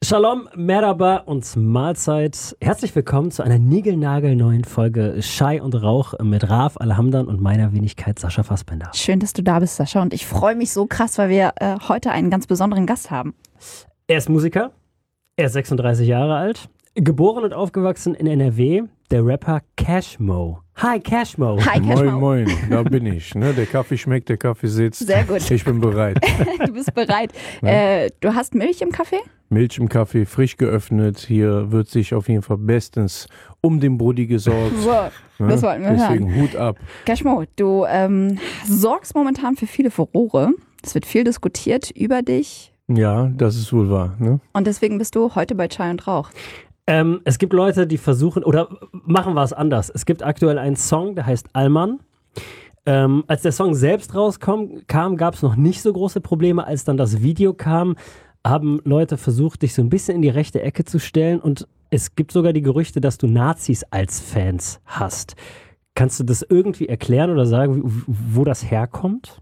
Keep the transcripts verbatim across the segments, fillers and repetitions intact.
Shalom, Merhaba und Mahlzeit. Herzlich willkommen zu einer niegelnagelneuen Folge Schei und Rauch mit Raf Alhamdan und meiner Wenigkeit Sascha Fassbender. Schön, dass du da bist, Sascha. Und ich freue mich so krass, weil wir äh, heute einen ganz besonderen Gast haben. Er ist Musiker, er ist sechsunddreißig Jahre alt, geboren und aufgewachsen in N R W, der Rapper Cashmo. Hi Cashmo. Hi Cashmo. Moin, moin, da bin ich. Ne? Der Kaffee schmeckt, der Kaffee sitzt. Sehr gut. Ich bin bereit. Du bist bereit. Äh, du hast Milch im Kaffee? Milch im Kaffee, frisch geöffnet. Hier wird sich auf jeden Fall bestens um den Brudi gesorgt. So, ne? das wollten wir Deswegen hören. Hut ab. Cashmo, du ähm, sorgst momentan für viele Furore. Es wird viel diskutiert über dich. Ja, das ist wohl wahr. Ne? Und deswegen bist du heute bei Schei und Rauch. Ähm, es gibt Leute, die versuchen, oder machen wir es anders. Es gibt aktuell einen Song, der heißt Allmann. Ähm, als der Song selbst rauskam, gab es noch nicht so große Probleme. Als dann das Video kam, haben Leute versucht, dich so ein bisschen in die rechte Ecke zu stellen. Und es gibt sogar die Gerüchte, dass du Nazis als Fans hast. Kannst du das irgendwie erklären oder sagen, wo das herkommt?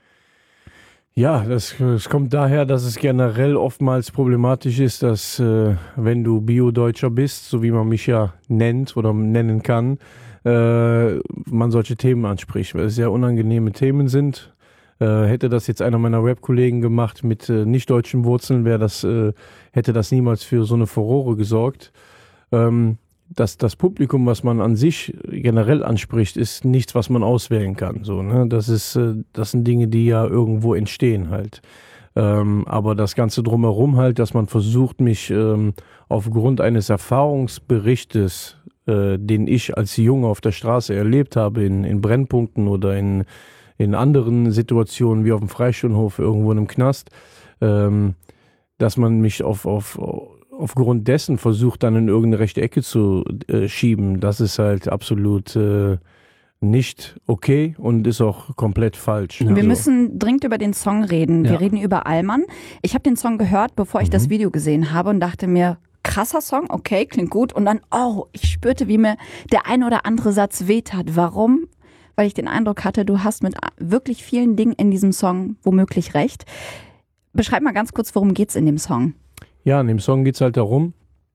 Ja, das, das kommt daher, dass es generell oftmals problematisch ist, dass äh, wenn du Bio-Deutscher bist, so wie man mich ja nennt oder nennen kann, äh, man solche Themen anspricht, weil es sehr unangenehme Themen sind. Äh, hätte das jetzt einer meiner Rap-Kollegen gemacht mit äh, nicht-deutschen Wurzeln, wäre das, äh, hätte das niemals für so eine Furore gesorgt. Ähm, Das, das Publikum, was man an sich generell anspricht, ist nichts, was man auswählen kann. So, ne? Das ist, das sind Dinge, die ja irgendwo entstehen halt. Ähm, aber das Ganze drumherum halt, dass man versucht, mich ähm, aufgrund eines Erfahrungsberichtes, äh, den ich als Junge auf der Straße erlebt habe, in, in Brennpunkten oder in, in anderen Situationen wie auf dem Freistundhof irgendwo in einem Knast, ähm, dass man mich auf, auf aufgrund dessen versucht, dann in irgendeine rechte Ecke zu äh, schieben, das ist halt absolut äh, nicht okay und ist auch komplett falsch. Wir also. müssen dringend über den Song reden. Wir Ja. reden über Allmann. Ich habe den Song gehört, bevor ich Mhm. das Video gesehen habe und dachte mir, krasser Song, okay, klingt gut. Und dann, oh, ich spürte, wie mir der ein oder andere Satz wehtat. Warum? Weil ich den Eindruck hatte, du hast mit wirklich vielen Dingen in diesem Song womöglich recht. Beschreib mal ganz kurz, worum geht's in dem Song? Ja, in dem Song geht es halt darum,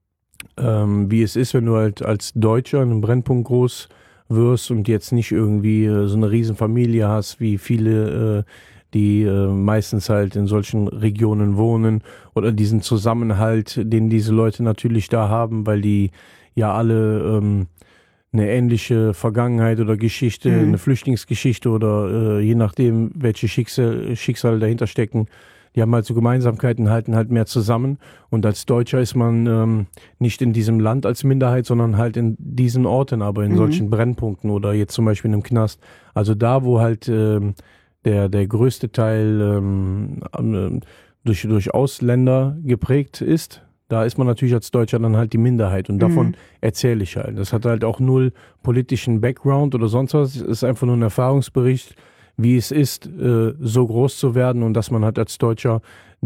ähm, wie es ist, wenn du halt als Deutscher in einem Brennpunkt groß wirst und jetzt nicht irgendwie äh, so eine Riesenfamilie hast, wie viele, äh, die äh, meistens halt in solchen Regionen wohnen, oder diesen Zusammenhalt, den diese Leute natürlich da haben, weil die ja alle ähm, eine ähnliche Vergangenheit oder Geschichte, Mhm. eine Flüchtlingsgeschichte oder äh, je nachdem, welche Schicksal, Schicksale dahinter stecken, die haben halt so Gemeinsamkeiten, halten halt mehr zusammen. Und als Deutscher ist man ähm, nicht in diesem Land als Minderheit, sondern halt in diesen Orten, aber in Mhm. solchen Brennpunkten oder jetzt zum Beispiel in einem Knast. Also da, wo halt ähm, der, der größte Teil ähm, ähm, durch, durch Ausländer geprägt ist, da ist man natürlich als Deutscher dann halt die Minderheit. Und davon Mhm. erzähle ich halt. Das hat halt auch null politischen Background oder sonst was. Es ist einfach nur ein Erfahrungsbericht, wie es ist, äh, so groß zu werden und dass man halt als Deutscher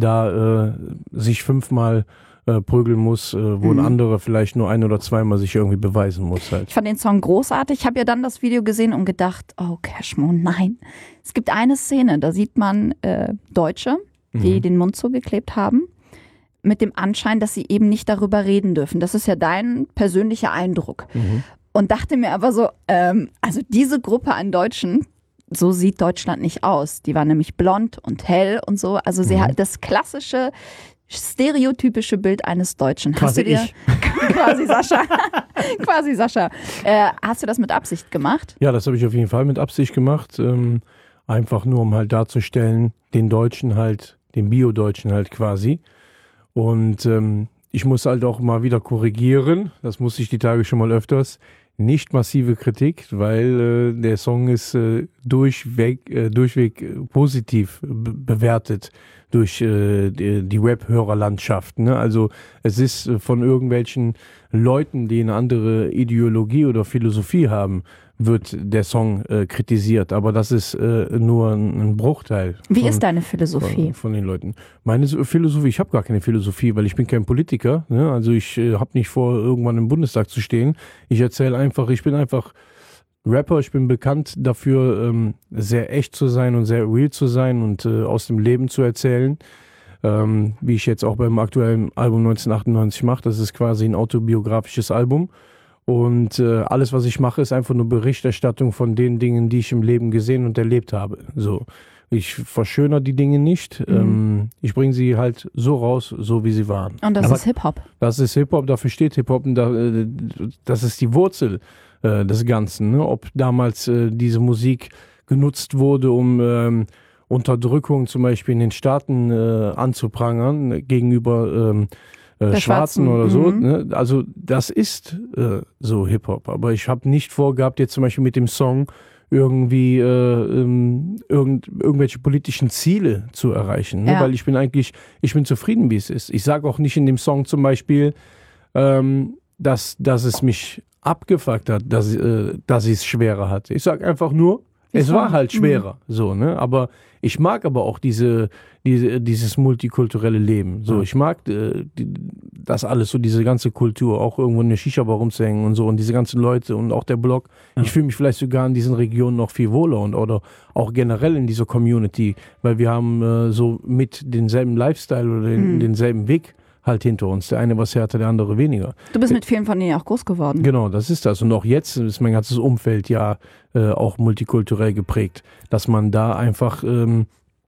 da äh, sich fünfmal äh, prügeln muss, äh, wo Mhm. ein anderer vielleicht nur ein oder zweimal sich irgendwie beweisen muss halt. Ich fand den Song großartig. Ich habe ja dann das Video gesehen und gedacht, oh Cashmo, nein. Es gibt eine Szene, da sieht man äh, Deutsche, die Mhm. den Mund zugeklebt haben, mit dem Anschein, dass sie eben nicht darüber reden dürfen. Das ist ja dein persönlicher Eindruck. Mhm. Und dachte mir aber so, ähm, also diese Gruppe an Deutschen, so sieht Deutschland nicht aus. Die war nämlich blond und hell und so. Also sie Mhm. hat das klassische, stereotypische Bild eines Deutschen. Hast Quasi du dir, ich. quasi Sascha, quasi Sascha. Äh, hast du das mit Absicht gemacht? Ja, das habe ich auf jeden Fall mit Absicht gemacht. Ähm, einfach nur, um halt darzustellen, den Deutschen halt, den Bio-Deutschen halt quasi. Und ähm, ich muss halt auch mal wieder korrigieren, das musste ich die Tage schon mal öfters, nicht massive Kritik, weil äh, der Song ist äh, durchweg, äh, durchweg äh, positiv be- bewertet durch äh, die, die Rap-Hörerlandschaft. Ne? Also es ist äh, von irgendwelchen Leuten, die eine andere Ideologie oder Philosophie haben, wird der Song äh, kritisiert. Aber das ist äh, nur ein, ein Bruchteil. Wie von, ist deine Philosophie? von, von den Leuten. Meine so- Philosophie, ich habe gar keine Philosophie, weil ich bin kein Politiker. Ne? Also ich äh, habe nicht vor, irgendwann im Bundestag zu stehen. Ich erzähle einfach, ich bin einfach Rapper, ich bin bekannt dafür, ähm, sehr echt zu sein und sehr real zu sein und äh, aus dem Leben zu erzählen. ähm, wie ich jetzt auch beim aktuellen Album neunzehnhundertachtundneunzig mache. Das ist quasi ein autobiografisches Album. Und äh, alles, was ich mache, ist einfach nur Berichterstattung von den Dingen, die ich im Leben gesehen und erlebt habe. So. Ich verschönere die Dinge nicht. Mhm. Ähm, ich bringe sie halt so raus, so wie sie waren. Und das Aber ist Hip-Hop. Das ist Hip-Hop, dafür steht Hip-Hop. Und da, äh, das ist die Wurzel äh, des Ganzen. Ne? Ob damals äh, diese Musik genutzt wurde, um ähm, Unterdrückung zum Beispiel in den Staaten äh, anzuprangern äh, gegenüber ähm, äh, Schwarzen, Schwarzen oder so. Mhm. Ne? Also das ist äh, so Hip-Hop. Aber ich habe nicht vorgehabt, jetzt zum Beispiel mit dem Song irgendwie äh, ähm, irgend, irgendwelche politischen Ziele zu erreichen. Ne? Ja. Weil ich bin eigentlich, ich bin zufrieden, wie es ist. Ich sage auch nicht in dem Song zum Beispiel, ähm, dass, dass es mich abgefuckt hat, dass, äh, dass es schwerer hatte. Ich sage einfach nur, es war halt schwerer, mhm. so, ne? Aber ich mag aber auch diese, diese, dieses multikulturelle Leben. So, mhm. ich mag äh, die, das alles, so diese ganze Kultur, auch irgendwo in der Shisha-Bar rumzuhängen und so und diese ganzen Leute und auch der Blog. Mhm. Ich fühle mich vielleicht sogar in diesen Regionen noch viel wohler und oder auch generell in dieser Community, weil wir haben äh, so mit denselben Lifestyle oder den, mhm. denselben Weg halt hinter uns. Der eine was härter, der andere weniger. Du bist mit vielen von denen auch groß geworden. Genau, das ist das. Und auch jetzt ist mein ganzes Umfeld ja äh, auch multikulturell geprägt, dass man da einfach, ähm,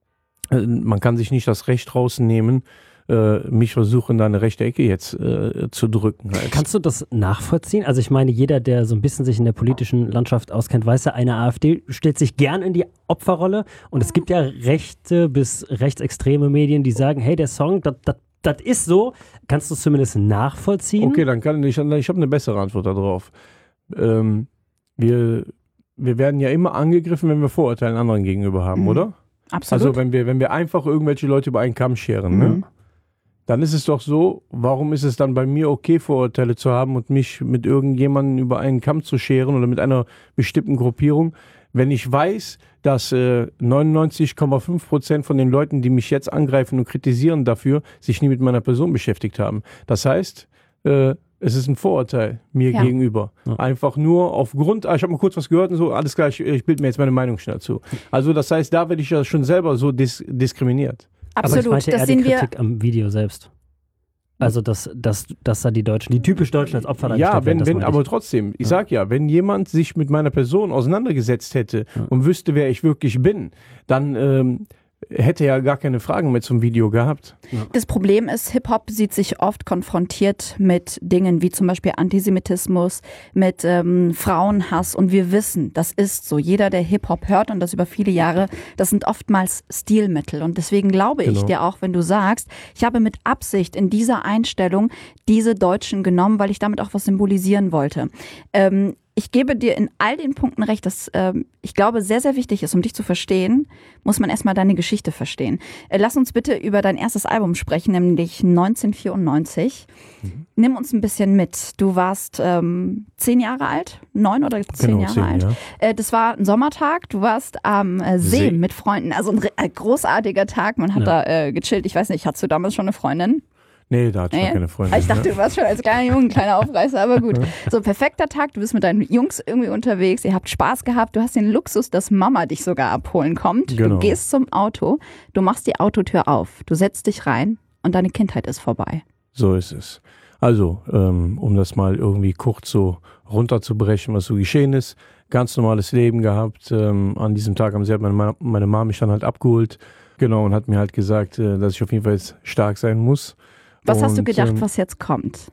äh, man kann sich nicht das Recht rausnehmen, äh, mich versuchen, da eine rechte Ecke jetzt äh, zu drücken. Halt. Kannst du das nachvollziehen? Also ich meine, jeder, der so ein bisschen sich in der politischen Landschaft auskennt, weiß ja, eine AfD stellt sich gern in die Opferrolle und es gibt ja rechte bis rechtsextreme Medien, die sagen, hey, der Song, das Das ist so. Kannst du es zumindest nachvollziehen? Okay, dann kann ich, ich habe eine bessere Antwort darauf. Ähm, wir, wir werden ja immer angegriffen, wenn wir Vorurteile anderen gegenüber haben, mhm. oder? Absolut. Also wenn wir, wenn wir einfach irgendwelche Leute über einen Kamm scheren, mhm. ne? Dann ist es doch so, warum ist es dann bei mir okay, Vorurteile zu haben und mich mit irgendjemandem über einen Kamm zu scheren oder mit einer bestimmten Gruppierung, wenn ich weiß, dass äh, neunundneunzig Komma fünf Prozent von den Leuten, die mich jetzt angreifen und kritisieren dafür, sich nie mit meiner Person beschäftigt haben. Das heißt, äh, es ist ein Vorurteil mir ja. gegenüber. Ja. Einfach nur aufgrund, ah, ich habe mal kurz was gehört und so, alles klar, ich, ich bilde mir jetzt meine Meinung schnell zu. Also das heißt, da werde ich ja schon selber so dis- diskriminiert. Absolut, aber ich meinte das eher sehen die Kritik wir am Video selbst. Also, dass, dass, dass da die Deutschen, die typisch Deutschen als Opfer dargestellt Ja, wenn, werden. wenn, aber trotzdem, ich ja. sag ja, wenn jemand sich mit meiner Person auseinandergesetzt hätte ja. und wüsste, wer ich wirklich bin, dann ähm, hätte er ja gar keine Fragen mehr zum Video gehabt. Ja. Das Problem ist, Hip-Hop sieht sich oft konfrontiert mit Dingen wie zum Beispiel Antisemitismus, mit ähm, Frauenhass und wir wissen, das ist so. Jeder, der Hip-Hop hört und das über viele Jahre, das sind oftmals Stilmittel und deswegen glaube genau. ich dir auch, wenn du sagst, ich habe mit Absicht in dieser Einstellung diese Deutschen genommen, weil ich damit auch was symbolisieren wollte. Ähm, Ich gebe dir in all den Punkten recht, dass ähm, ich glaube, sehr, sehr wichtig ist, um dich zu verstehen, muss man erstmal deine Geschichte verstehen. Äh, lass uns bitte über dein erstes Album sprechen, nämlich neunzehnhundertvierundneunzig. Mhm. Nimm uns ein bisschen mit. Du warst ähm, zehn Jahre alt, neun oder zehn genau, Jahre zehn, alt. Ja. Äh, das war ein Sommertag, du warst am äh, See, See mit Freunden, also ein äh, großartiger Tag, man hat ja. da äh, gechillt. Ich weiß nicht, hattest du damals schon eine Freundin? Nee, da hatte ich naja. keine Freundin. Ich dachte, du warst schon als kleiner Junge ein kleiner Aufreißer, aber gut. So, perfekter Tag, du bist mit deinen Jungs irgendwie unterwegs, ihr habt Spaß gehabt, du hast den Luxus, dass Mama dich sogar abholen kommt. Genau. Du gehst zum Auto, du machst die Autotür auf, du setzt dich rein und deine Kindheit ist vorbei. So ist es. Also, ähm, um das mal irgendwie kurz so runterzubrechen, was so geschehen ist, ganz normales Leben gehabt. Ähm, an diesem Tag haben sie halt meine, meine Mama mich dann halt abgeholt, genau, und hat mir halt gesagt, äh, dass ich auf jeden Fall jetzt stark sein muss. Was und, hast du gedacht, ähm, was jetzt kommt?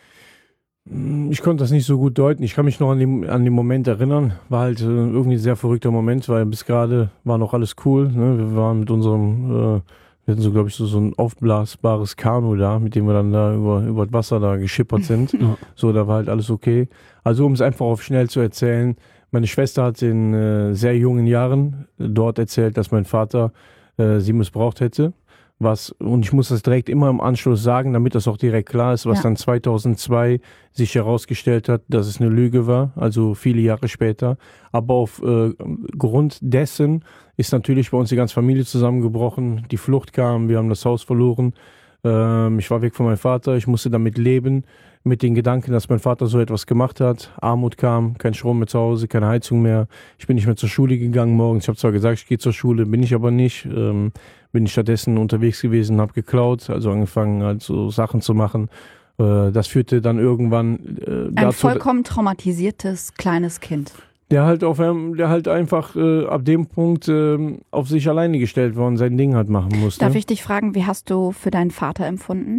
Ich konnte das nicht so gut deuten. Ich kann mich noch an den, an den Moment erinnern. War halt äh, irgendwie ein sehr verrückter Moment, weil bis gerade war noch alles cool. Ne? Wir waren mit unserem, äh, wir hatten so, glaube ich, so, so ein aufblasbares Kanu da, mit dem wir dann da über, über das Wasser da geschippert sind. Ja. So, da war halt alles okay. Also um es einfach auf schnell zu erzählen, meine Schwester hat in äh, sehr jungen Jahren dort erzählt, dass mein Vater äh, sie missbraucht hätte. Was, und ich muss das direkt immer im Anschluss sagen, damit das auch direkt klar ist, was ja. dann zweitausendzwei sich herausgestellt hat, dass es eine Lüge war, also viele Jahre später. Aber auf äh, Grund dessen ist natürlich bei uns die ganze Familie zusammengebrochen, die Flucht kam, wir haben das Haus verloren. Ähm, ich war weg von meinem Vater, ich musste damit leben, mit den Gedanken, dass mein Vater so etwas gemacht hat. Armut kam, kein Strom mehr zu Hause, keine Heizung mehr. Ich bin nicht mehr zur Schule gegangen morgens. Ich habe zwar gesagt, ich gehe zur Schule, bin ich aber nicht. Ähm, bin ich stattdessen unterwegs gewesen, habe geklaut, also angefangen halt so Sachen zu machen. Äh, das führte dann irgendwann äh, dazu... Ein vollkommen traumatisiertes kleines Kind. Der halt, auf, der halt einfach äh, ab dem Punkt äh, auf sich alleine gestellt war und sein Ding halt machen musste. Darf ich dich fragen, wie hast du für deinen Vater empfunden?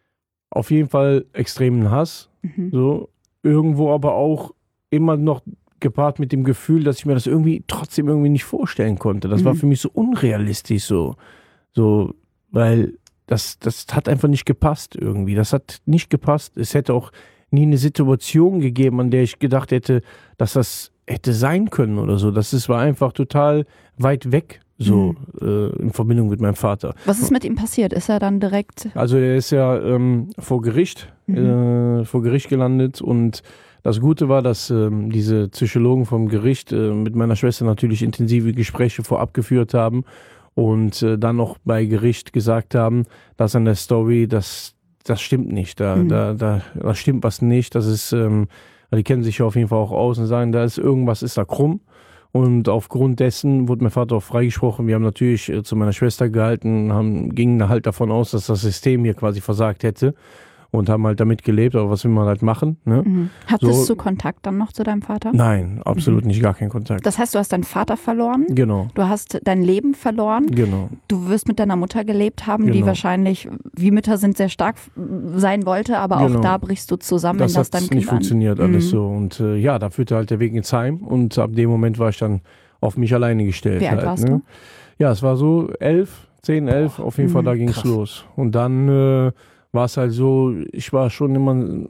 Auf jeden Fall extremen Hass. Mhm. So. Irgendwo aber auch immer noch gepaart mit dem Gefühl, dass ich mir das irgendwie trotzdem irgendwie nicht vorstellen konnte. Das mhm. war für mich so unrealistisch so. So, weil das, das hat einfach nicht gepasst irgendwie. Das hat nicht gepasst. Es hätte auch nie eine Situation gegeben, an der ich gedacht hätte, dass das hätte sein können oder so. Das ist, war einfach total weit weg, so mhm. äh, in Verbindung mit meinem Vater. Was ist mit ihm passiert? Ist er dann direkt... Also er ist ja ähm, vor Gericht, mhm. äh, vor Gericht gelandet und das Gute war, dass ähm, diese Psychologen vom Gericht äh, mit meiner Schwester natürlich intensive Gespräche vorab geführt haben und äh, dann noch bei Gericht gesagt haben, dass an der Story, das, das stimmt nicht, da, mhm. da, da, da stimmt was nicht, das ist... Ähm, die kennen sich ja auf jeden Fall auch aus und sagen, da ist irgendwas ist da krumm. Und aufgrund dessen wurde mein Vater auch freigesprochen. Wir haben natürlich äh, zu meiner Schwester gehalten, haben, gingen halt davon aus, dass das System hier quasi versagt hätte und haben halt damit gelebt. Aber was will man halt machen? Ne? Mhm. Hattest so, du Kontakt dann noch zu deinem Vater? Nein, absolut mhm. nicht, gar keinen Kontakt. Das heißt, du hast deinen Vater verloren? Genau. Du hast dein Leben verloren? Genau. Du wirst mit deiner Mutter gelebt haben, Genau. die wahrscheinlich, wie Mütter sind, sehr stark sein wollte, aber genau. auch da brichst du zusammen, das wenn das hat deinem Kind nicht funktioniert an. alles mhm. so. Und äh, ja, da führte halt der Weg ins Heim und ab dem Moment war ich dann auf mich alleine gestellt. Wie alt halt, warst ne? du? Ja, es war so elf, zehn, elf, auf jeden mhm. Fall, da ging es los. Und dann äh, war es halt so, ich war schon immer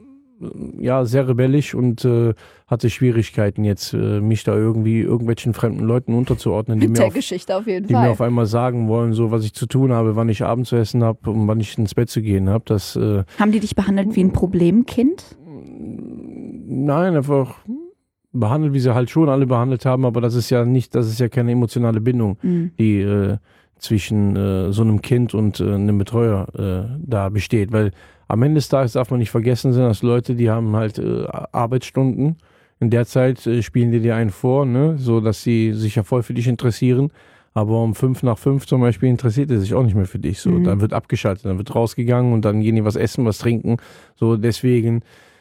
ja, sehr rebellisch und äh, hatte Schwierigkeiten jetzt, äh, mich da irgendwie irgendwelchen fremden Leuten unterzuordnen, die, Mit mir der auf, Geschichte auf jeden die Fall. mir auf einmal sagen wollen, so was ich zu tun habe, wann ich Abend zu essen habe und wann ich ins Bett zu gehen habe. Das, äh, Haben die dich behandelt wie ein Problemkind? Nein, einfach behandelt, wie sie halt schon alle behandelt haben, aber das ist ja nicht, das ist ja keine emotionale Bindung, Mhm. die äh, zwischen äh, so einem Kind und äh, einem Betreuer äh, da besteht, weil am Ende des Tages darf man nicht vergessen, sind das Leute, die haben halt äh, Arbeitsstunden. In der Zeit äh, spielen die dir einen vor, ne, so dass sie sich ja voll für dich interessieren. Aber um fünf nach fünf zum Beispiel interessiert er sich auch nicht mehr für dich. So, Mhm. dann wird abgeschaltet, dann wird rausgegangen und dann gehen die was essen, was trinken. So deswegen.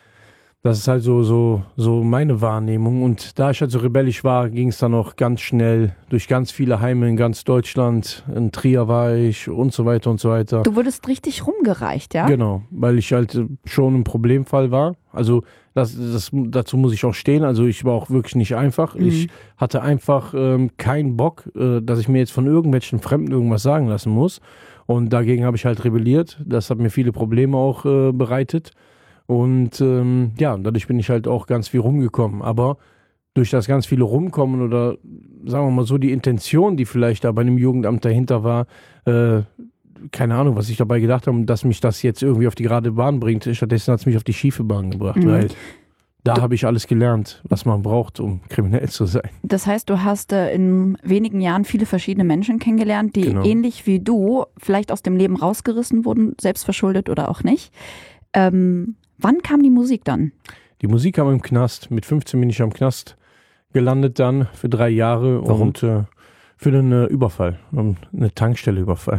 Das ist halt so, so, so meine Wahrnehmung. Und da ich halt so rebellisch war, ging es dann auch ganz schnell durch ganz viele Heime in ganz Deutschland. In Trier war ich und so weiter und so weiter. Du wurdest richtig rumgereicht, ja? Genau, weil ich halt schon ein Problemfall war. Also das, das, dazu muss ich auch stehen. Also ich war auch wirklich nicht einfach. Mhm. Ich hatte einfach ähm, keinen Bock, äh, dass ich mir jetzt von irgendwelchen Fremden irgendwas sagen lassen muss. Und dagegen habe ich halt rebelliert. Das hat mir viele Probleme auch äh, bereitet. Und ähm, ja, dadurch bin ich halt auch ganz viel rumgekommen. Aber durch das ganz viele Rumkommen oder sagen wir mal so die Intention, die vielleicht da bei einem Jugendamt dahinter war, äh, keine Ahnung, was ich dabei gedacht habe, dass mich das jetzt irgendwie auf die gerade Bahn bringt. Stattdessen hat es mich auf die schiefe Bahn gebracht, Mhm. weil da habe ich alles gelernt, was man braucht, um kriminell zu sein. Das heißt, du hast äh, in wenigen Jahren viele verschiedene Menschen kennengelernt, die Genau. ähnlich wie du vielleicht aus dem Leben rausgerissen wurden, selbstverschuldet oder auch nicht. Ähm, wann kam die Musik dann? Die Musik kam im Knast. Mit fünfzehn bin ich am Knast gelandet dann für drei Jahre. Warum? Und äh, für einen äh, Überfall, um eine Tankstelle überfallen.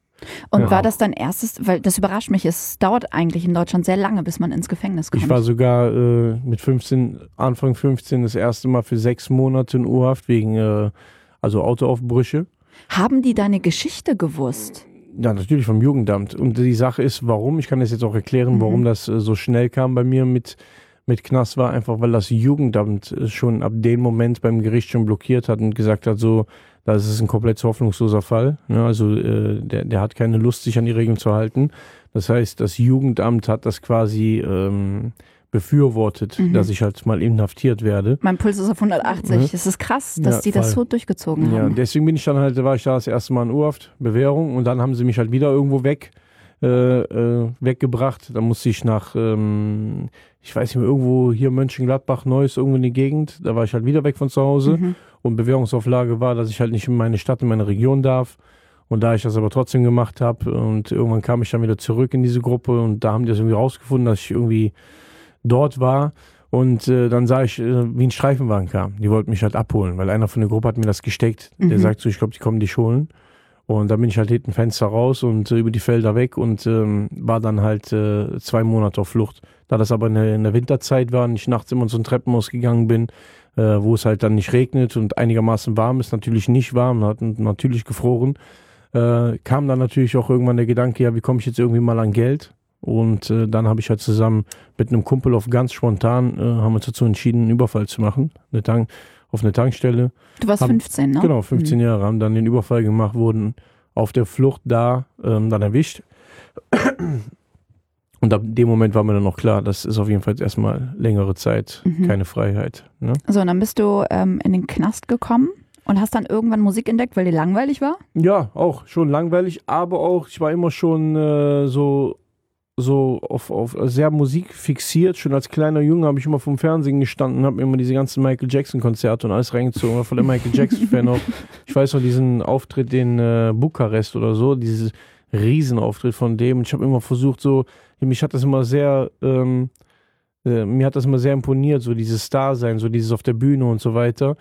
Und Ja. war das dein erstes, weil das überrascht mich, es dauert eigentlich in Deutschland sehr lange, bis man ins Gefängnis kommt. Ich war sogar äh, mit fünfzehn, Anfang fünfzehn das erste Mal für sechs Monate in U-Haft wegen äh, also Autoaufbrüche. Haben die deine Geschichte gewusst? Ja, natürlich vom Jugendamt. Und die Sache ist, warum, ich kann das jetzt auch erklären, Mhm. warum das äh, so schnell kam bei mir mit, mit Knast, war einfach, weil das Jugendamt äh, schon ab dem Moment beim Gericht schon blockiert hat und gesagt hat, so, das ist ein komplett hoffnungsloser Fall. Ne? Also äh, der, der hat keine Lust, sich an die Regeln zu halten. Das heißt, das Jugendamt hat das quasi ähm, befürwortet, Mhm. dass ich halt mal inhaftiert werde. Mein Puls ist auf hundertachtzig. Mhm. Es ist krass, dass Ja, die das voll. so durchgezogen Ja, haben. deswegen bin ich dann halt, war ich da das erste Mal in U-Haft, Bewährung, und dann haben sie mich halt wieder irgendwo weg, äh, äh, weggebracht. Dann musste ich nach, ähm, ich weiß nicht mehr, irgendwo hier Mönchengladbach, Neuss, irgendwo in die Gegend. Da war ich halt wieder weg von zu Hause. Mhm. Und Bewährungsauflage war, dass ich halt nicht in meine Stadt, in meine Region darf. Und da ich das aber trotzdem gemacht habe und irgendwann kam ich dann wieder zurück in diese Gruppe und da haben die das irgendwie rausgefunden, dass ich irgendwie dort war. Und äh, dann sah ich, äh, wie ein Streifenwagen kam. Die wollten mich halt abholen, weil einer von der Gruppe hat mir das gesteckt. Mhm. Der sagt so, ich glaube, die kommen dich holen. Und dann bin ich halt hinten Fenster raus und äh, über die Felder weg und ähm, war dann halt äh, zwei Monate auf Flucht. Da das aber in der, in der Winterzeit war und ich nachts immer in so ein Treppenhaus gegangen bin, äh, wo es halt dann nicht regnet und einigermaßen warm ist, natürlich nicht warm, hat natürlich gefroren, äh, kam dann natürlich auch irgendwann der Gedanke, ja, wie komme ich jetzt irgendwie mal an Geld? Und äh, dann habe ich halt zusammen mit einem Kumpel auf ganz spontan, äh, haben wir uns dazu entschieden, einen Überfall zu machen, eine Tank, auf eine Tankstelle. Du warst haben, fünfzehn, ne? Genau, fünfzehn mhm. Jahre, haben dann den Überfall gemacht, wurden auf der Flucht da ähm, dann erwischt. Und ab dem Moment war mir dann noch klar, das ist auf jeden Fall erstmal längere Zeit mhm. keine Freiheit. Ne? So, und dann bist du ähm, in den Knast gekommen und hast dann irgendwann Musik entdeckt, weil dir langweilig war? Ja, auch schon langweilig, aber auch, ich war immer schon äh, so so auf, auf sehr Musik fixiert. Schon als kleiner Junge habe ich immer vom Fernsehen gestanden, habe mir immer diese ganzen Michael Jackson Konzerte und alles reingezogen, war voll der Michael Jackson Fan auch. Ich weiß noch diesen Auftritt in äh, Bukarest oder so, dieses Riesenauftritt von dem. Und ich habe immer versucht, so, mich hat das immer sehr, ähm, äh, mir hat das immer sehr imponiert, so dieses Star-Sein, so dieses auf der Bühne und so weiter.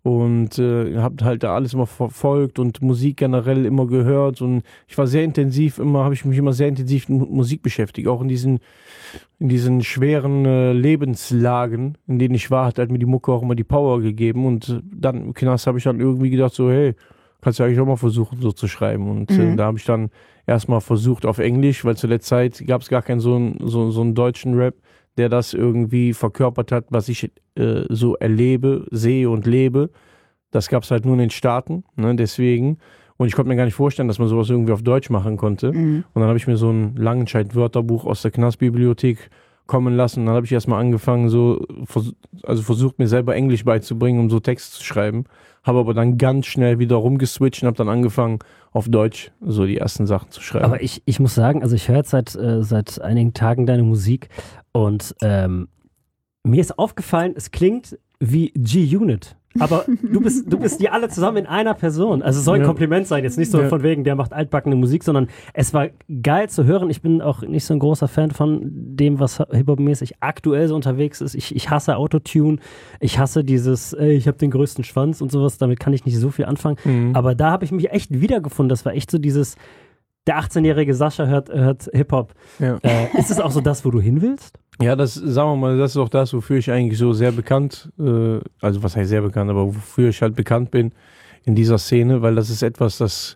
Und äh, habe halt da alles immer verfolgt und Musik generell immer gehört und ich war sehr intensiv immer, habe ich mich immer sehr intensiv mit Musik beschäftigt, auch in diesen in diesen schweren äh, Lebenslagen, in denen ich war, hat halt mir die Mucke auch immer die Power gegeben und dann im Knast habe ich dann irgendwie gedacht so, hey, kannst du eigentlich auch mal versuchen so zu schreiben und mhm. äh, da habe ich dann erstmal versucht auf Englisch, weil zu der Zeit gab es gar keinen so einen so, so einen deutschen Rap, der das irgendwie verkörpert hat, was ich äh, so erlebe, sehe und lebe. Das gab es halt nur in den Staaten, ne, deswegen. Und ich konnte mir gar nicht vorstellen, dass man sowas irgendwie auf Deutsch machen konnte. Mhm. Und dann habe ich mir so ein Langenscheidt-Wörterbuch aus der Knastbibliothek kommen lassen. Dann habe ich erstmal angefangen, so, also versucht mir selber Englisch beizubringen, um so Text zu schreiben. Habe aber dann ganz schnell wieder rumgeswitcht und habe dann angefangen, auf Deutsch so die ersten Sachen zu schreiben. Aber ich, ich muss sagen, also ich höre jetzt seit, äh, seit einigen Tagen deine Musik und ähm, mir ist aufgefallen, es klingt wie G-Unit. Aber du bist, du bist die alle zusammen in einer Person. Also es soll ein ja. Kompliment sein, jetzt nicht so ja. von wegen, der macht altbackene Musik, sondern es war geil zu hören. Ich bin auch nicht so ein großer Fan von dem, was Hip-Hop-mäßig aktuell so unterwegs ist. Ich, ich hasse Autotune, ich hasse dieses, ey, ich habe den größten Schwanz und sowas, damit kann ich nicht so viel anfangen. Mhm. Aber da habe ich mich echt wiedergefunden. Das war echt so dieses, der achtzehnjährige Sascha hört, hört Hip-Hop. Ja. Äh, ist es auch so das, wo du hin willst? Ja, das, sagen wir mal, das ist auch das, wofür ich eigentlich so sehr bekannt, äh, also was heißt sehr bekannt, aber wofür ich halt bekannt bin in dieser Szene, weil das ist etwas, das,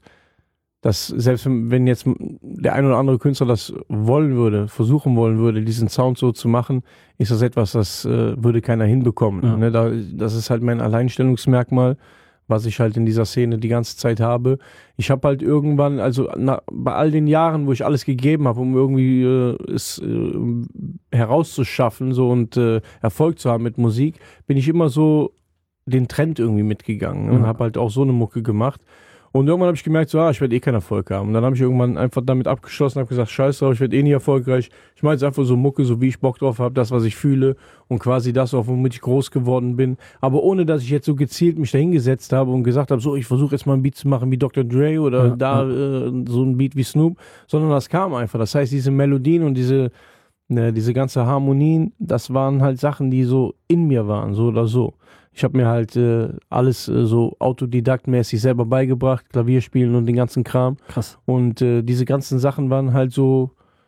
das selbst wenn jetzt der ein oder andere Künstler das wollen würde, versuchen wollen würde, diesen Sound so zu machen, ist das etwas, das äh, würde keiner hinbekommen. Ja. Ne? Da, das ist halt mein Alleinstellungsmerkmal, was ich halt in dieser Szene die ganze Zeit habe. Ich habe halt irgendwann, also na, bei all den Jahren, wo ich alles gegeben habe, um irgendwie äh, es äh, herauszuschaffen so und äh, Erfolg zu haben mit Musik, bin ich immer so den Trend irgendwie mitgegangen ne? Und habe halt auch so eine Mucke gemacht. Und irgendwann habe ich gemerkt, so, ah, ich werde eh keinen Erfolg haben. Und dann habe ich irgendwann einfach damit abgeschlossen, habe gesagt, scheiß drauf, ich werde eh nie erfolgreich. Ich mache jetzt einfach so Mucke, so wie ich Bock drauf habe, das, was ich fühle und quasi das, auch womit ich groß geworden bin. Aber ohne, dass ich jetzt so gezielt mich da hingesetzt habe und gesagt habe, so, ich versuche jetzt mal ein Beat zu machen wie Doktor Dre oder ja, da ja. Äh, so ein Beat wie Snoop, sondern das kam einfach. Das heißt, diese Melodien und diese, ne, diese ganze Harmonien, das waren halt Sachen, die so in mir waren, so oder so. Ich habe mir halt äh, alles äh, so autodidaktmäßig selber beigebracht, Klavier spielen und den ganzen Kram. Krass. Und äh, diese ganzen Sachen waren halt so,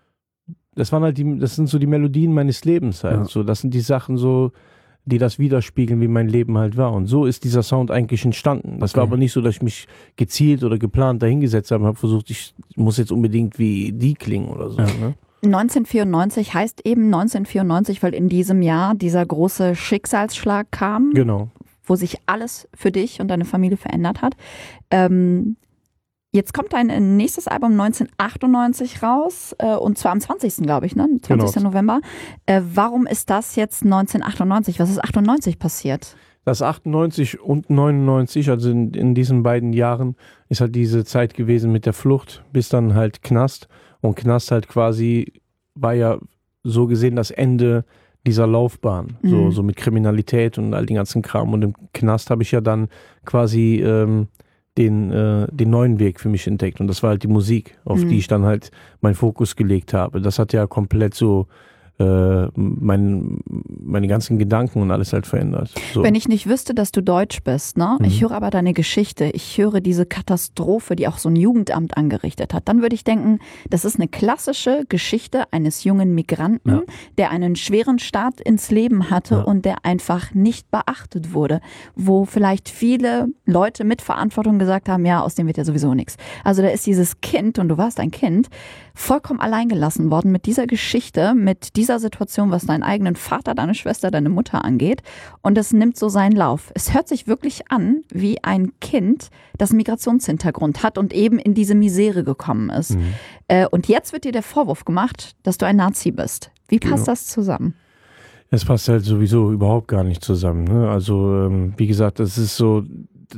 das waren halt die, das sind so die Melodien meines Lebens halt. Ja. So, das sind die Sachen so, die das widerspiegeln, wie mein Leben halt war. Und so ist dieser Sound eigentlich entstanden. Das okay. war aber nicht so, dass ich mich gezielt oder geplant dahingesetzt habe und habe versucht, ich muss jetzt unbedingt wie die klingen oder so. Ja. Ne? neunzehnhundertvierundneunzig heißt eben neunzehnhundertvierundneunzig, weil in diesem Jahr dieser große Schicksalsschlag kam, genau. wo sich alles für dich und deine Familie verändert hat. Ähm, jetzt kommt dein nächstes Album neunzehnhundertachtundneunzig raus, äh, und zwar am zwanzigsten glaube ich, ne? zwanzigsten Genau. November. Äh, warum ist das jetzt neunzehnhundertachtundneunzig? Was ist achtundneunzig passiert? Das achtundneunzig und neunundneunzig, also in, in diesen beiden Jahren, ist halt diese Zeit gewesen mit der Flucht, bis dann halt Knast. Und Knast halt quasi war ja so gesehen das Ende dieser Laufbahn, mhm. so, so mit Kriminalität und all den ganzen Kram. Und im Knast habe ich ja dann quasi ähm, den, äh, den neuen Weg für mich entdeckt. Und das war halt die Musik, auf Mhm. die ich dann halt meinen Fokus gelegt habe. Das hat ja komplett so äh, mein, meine ganzen Gedanken und alles halt verändert. So. Wenn ich nicht wüsste, dass du Deutsch bist, ne? Mhm. Ich höre aber deine Geschichte, ich höre diese Katastrophe, die auch so ein Jugendamt angerichtet hat, dann würde ich denken, das ist eine klassische Geschichte eines jungen Migranten, Ja. der einen schweren Start ins Leben hatte Ja. und der einfach nicht beachtet wurde, wo vielleicht viele Leute mit Verantwortung gesagt haben, ja, aus dem wird ja sowieso nichts. Also da ist dieses Kind, und du warst ein Kind, vollkommen alleingelassen worden mit dieser Geschichte, mit dieser Situation, was deinen eigenen Vater, deine Schwester, deine Mutter angeht. Und es nimmt so seinen Lauf. Es hört sich wirklich an wie ein Kind, das einen Migrationshintergrund hat und eben in diese Misere gekommen ist. Mhm. Äh, und jetzt wird dir der Vorwurf gemacht, dass du ein Nazi bist. Wie passt Genau. das zusammen? Es passt halt sowieso überhaupt gar nicht zusammen. Ne? Also, ähm, wie gesagt, das ist so,